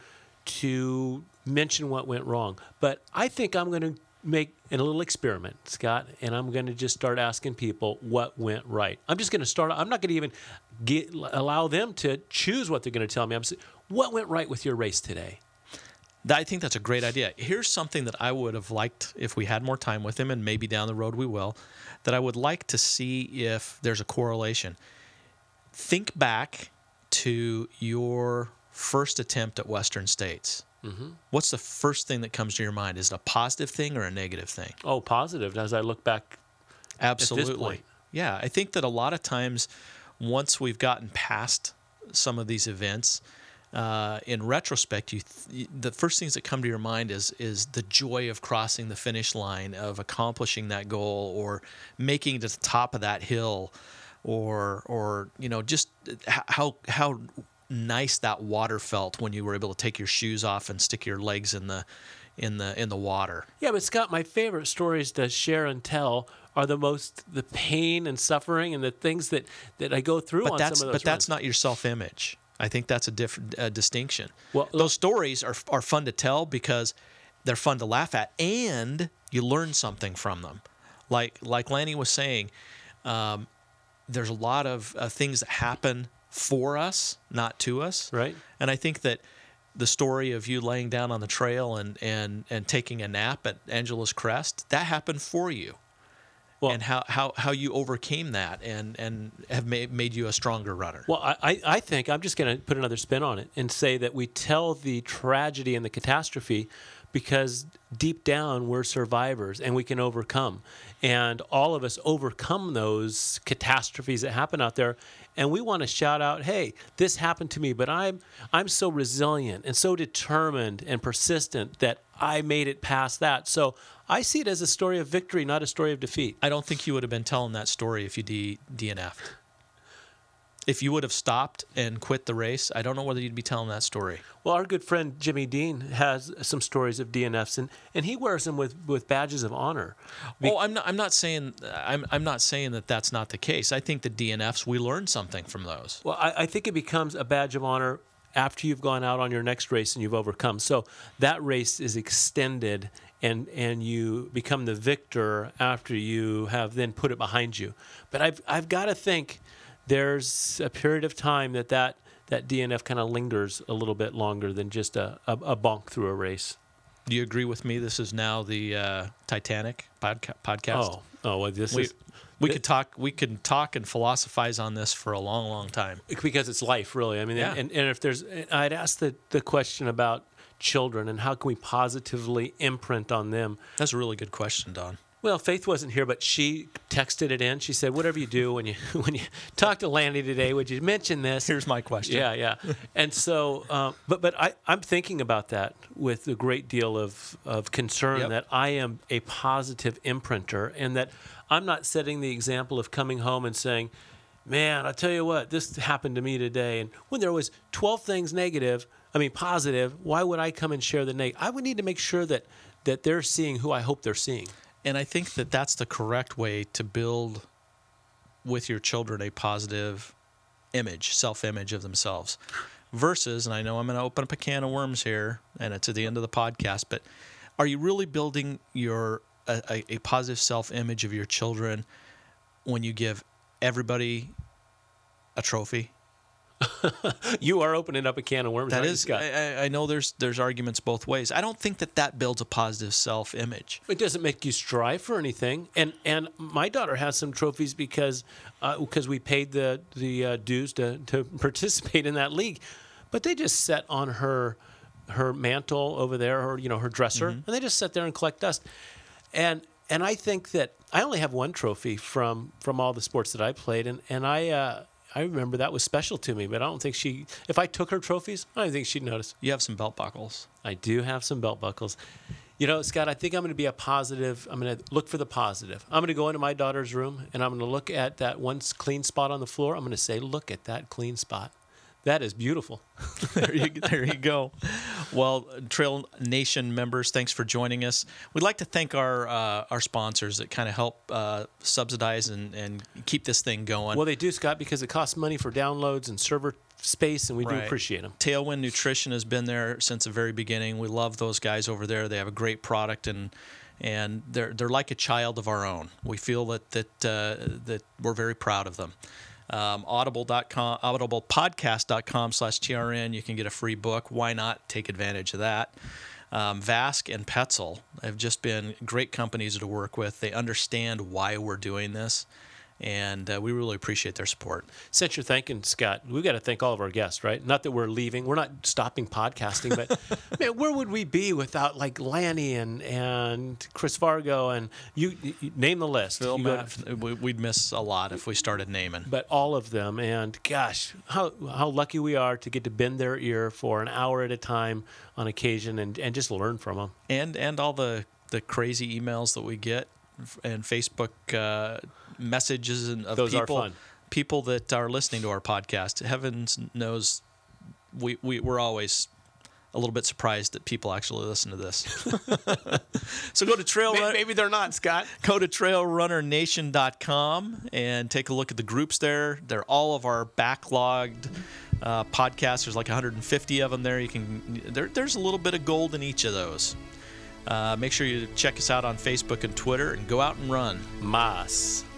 to mention what went wrong. But I think I'm going to make a little experiment, Scott, and I'm going to just start asking people what went right. I'm just going to start. I'm not going to even get, allow them to choose what they're going to tell me. I'm saying, what went right with your race today? I think that's a great idea. Here's something that I would have liked if we had more time with him, and maybe down the road we will, that I would like to see if there's a correlation. Think back to your first attempt at Western States. Mm-hmm. What's the first thing that comes to your mind? Is it a positive thing or a negative thing? Oh, positive, as I look back. Absolutely. At this point. Yeah, I think that a lot of times once we've gotten past some of these events, uh, in retrospect, you th- the first things that come to your mind is is the joy of crossing the finish line, of accomplishing that goal, or making it to the top of that hill, or or you know just how how nice that water felt when you were able to take your shoes off and stick your legs in the in the in the water. Yeah, but Scott, my favorite stories to share and tell are the most the pain and suffering and the things that, that I go through but on that's, some of those But that's runs. not your self-image. I think that's a different uh, distinction. Well, those stories are are fun to tell because they're fun to laugh at, and you learn something from them. Like like Lanny was saying, um, there's a lot of uh, things that happen for us, not to us. Right. And I think that the story of you laying down on the trail and, and, and taking a nap at Angela's Crest, that happened for you. Well, and how, how, how you overcame that and, and have made, made you a stronger runner. Well, I, I think I'm just going to put another spin on it and say that we tell the tragedy and the catastrophe because deep down we're survivors and we can overcome. And all of us overcome those catastrophes that happen out there. And we want to shout out, hey, this happened to me, but I'm I'm so resilient and so determined and persistent that I made it past that. So I see it as a story of victory, not a story of defeat. I don't think you would have been telling that story if you D- DNF'd. If you would have stopped and quit the race, I don't know whether you'd be telling that story. Well, our good friend Jimmy Dean has some stories of D N Fs, and, and he wears them with, with badges of honor. Be- oh, I'm not. I'm not saying. I'm. I'm not saying that that's not the case. I think the D N Fs, we learned something from those. Well, I, I think it becomes a badge of honor after you've gone out on your next race and you've overcome. So that race is extended, and and you become the victor after you have then put it behind you. But I've I've got to think there's a period of time that that, that D N F kind of lingers a little bit longer than just a, a, a bonk through a race. Do you agree with me? This is now the uh, Titanic podca- podcast. Oh, oh, well, this we, is we could talk. We could talk and philosophize on this for a long, long time. Because it's life, really. I mean, Yeah. and, and if there's, I'd ask the, the question about children and how can we positively imprint on them. That's a really good question, Don. Well, Faith wasn't here, but she texted it in. She said, "Whatever you do when you when you talk to Landy today, would you mention this?" Here's my question. Yeah, yeah. And so, uh, but but I I'm thinking about that with a great deal of of concern Yep. that I am a positive imprinter and that I'm not setting the example of coming home and saying, "Man, I tell you what, this happened to me today," and when there was twelve things negative. I mean, positive. Why would I come and share the negative? I would need to make sure that that they're seeing who I hope they're seeing. And I think that that's the correct way to build with your children a positive image, self-image of themselves. Versus, and I know I'm going to open up a can of worms here, and it's at the end of the podcast, but are you really building your a, a, a positive self-image of your children when you give everybody a trophy? You are opening up a can of worms. That aren't you, is, Scott? I, I know there's there's arguments both ways. I don't think that that builds a positive self-image. It doesn't make you strive for anything. And and my daughter has some trophies because uh, because we paid the the uh, dues to, to participate in that league, but they just set on her her mantle over there, or you know her dresser, Mm-hmm. and they just sit there and collect dust. And and I think that I only have one trophy from from all the sports that I played, and and I. Uh, I remember that was special to me, but I don't think she, if I took her trophies, I don't think she'd notice. You have some belt buckles. I do have some belt buckles. You know, Scott, I think I'm going to be a positive. I'm going to look for the positive. I'm going to go into my daughter's room, and I'm going to look at that one clean spot on the floor. I'm going to say, look at that clean spot. That is beautiful. there, you, there you go. Well, Trail Nation members, thanks for joining us. We'd like to thank our uh, our sponsors that kind of help uh, subsidize and, and keep this thing going. Well, they do, Scott, because it costs money for downloads and server space, and we do Right. appreciate them. Tailwind Nutrition has been there since the very beginning. We love those guys over there. They have a great product, and and they're they're like a child of our own. We feel that that uh, that we're very proud of them. Um, audible dot com, audible podcast dot com slash T R N. You can get a free book. Why not take advantage of that? Um, Vask and Petzl have just been great companies to work with. They understand why we're doing this, and uh, we really appreciate their support. Since you're thanking Scott, we've got to thank all of our guests, right? Not that we're leaving. We're not stopping podcasting, but man, where would we be without like Lanny and, and Chris Fargo and you, you name the list. Phil, You go- Matt, we- we'd miss a lot if we started naming. but all of them. And gosh, how how lucky we are to get to bend their ear for an hour at a time on occasion and, and just learn from them. and and all the, the crazy emails that we get f- and Facebook uh, messages and of Those are people fun. people that are listening to our podcast. Heavens knows we, we we're always a little bit surprised that people actually listen to this. So go to Trail Run- Maybe they're not, Scott. go to trail runner nation dot com and take a look at the groups there. They're all of our backlogged uh, podcasts. There's like one hundred fifty of them there. You can there, there's a little bit of gold in each of those. Uh, make sure you check us out on Facebook and Twitter, and go out and run. Mas.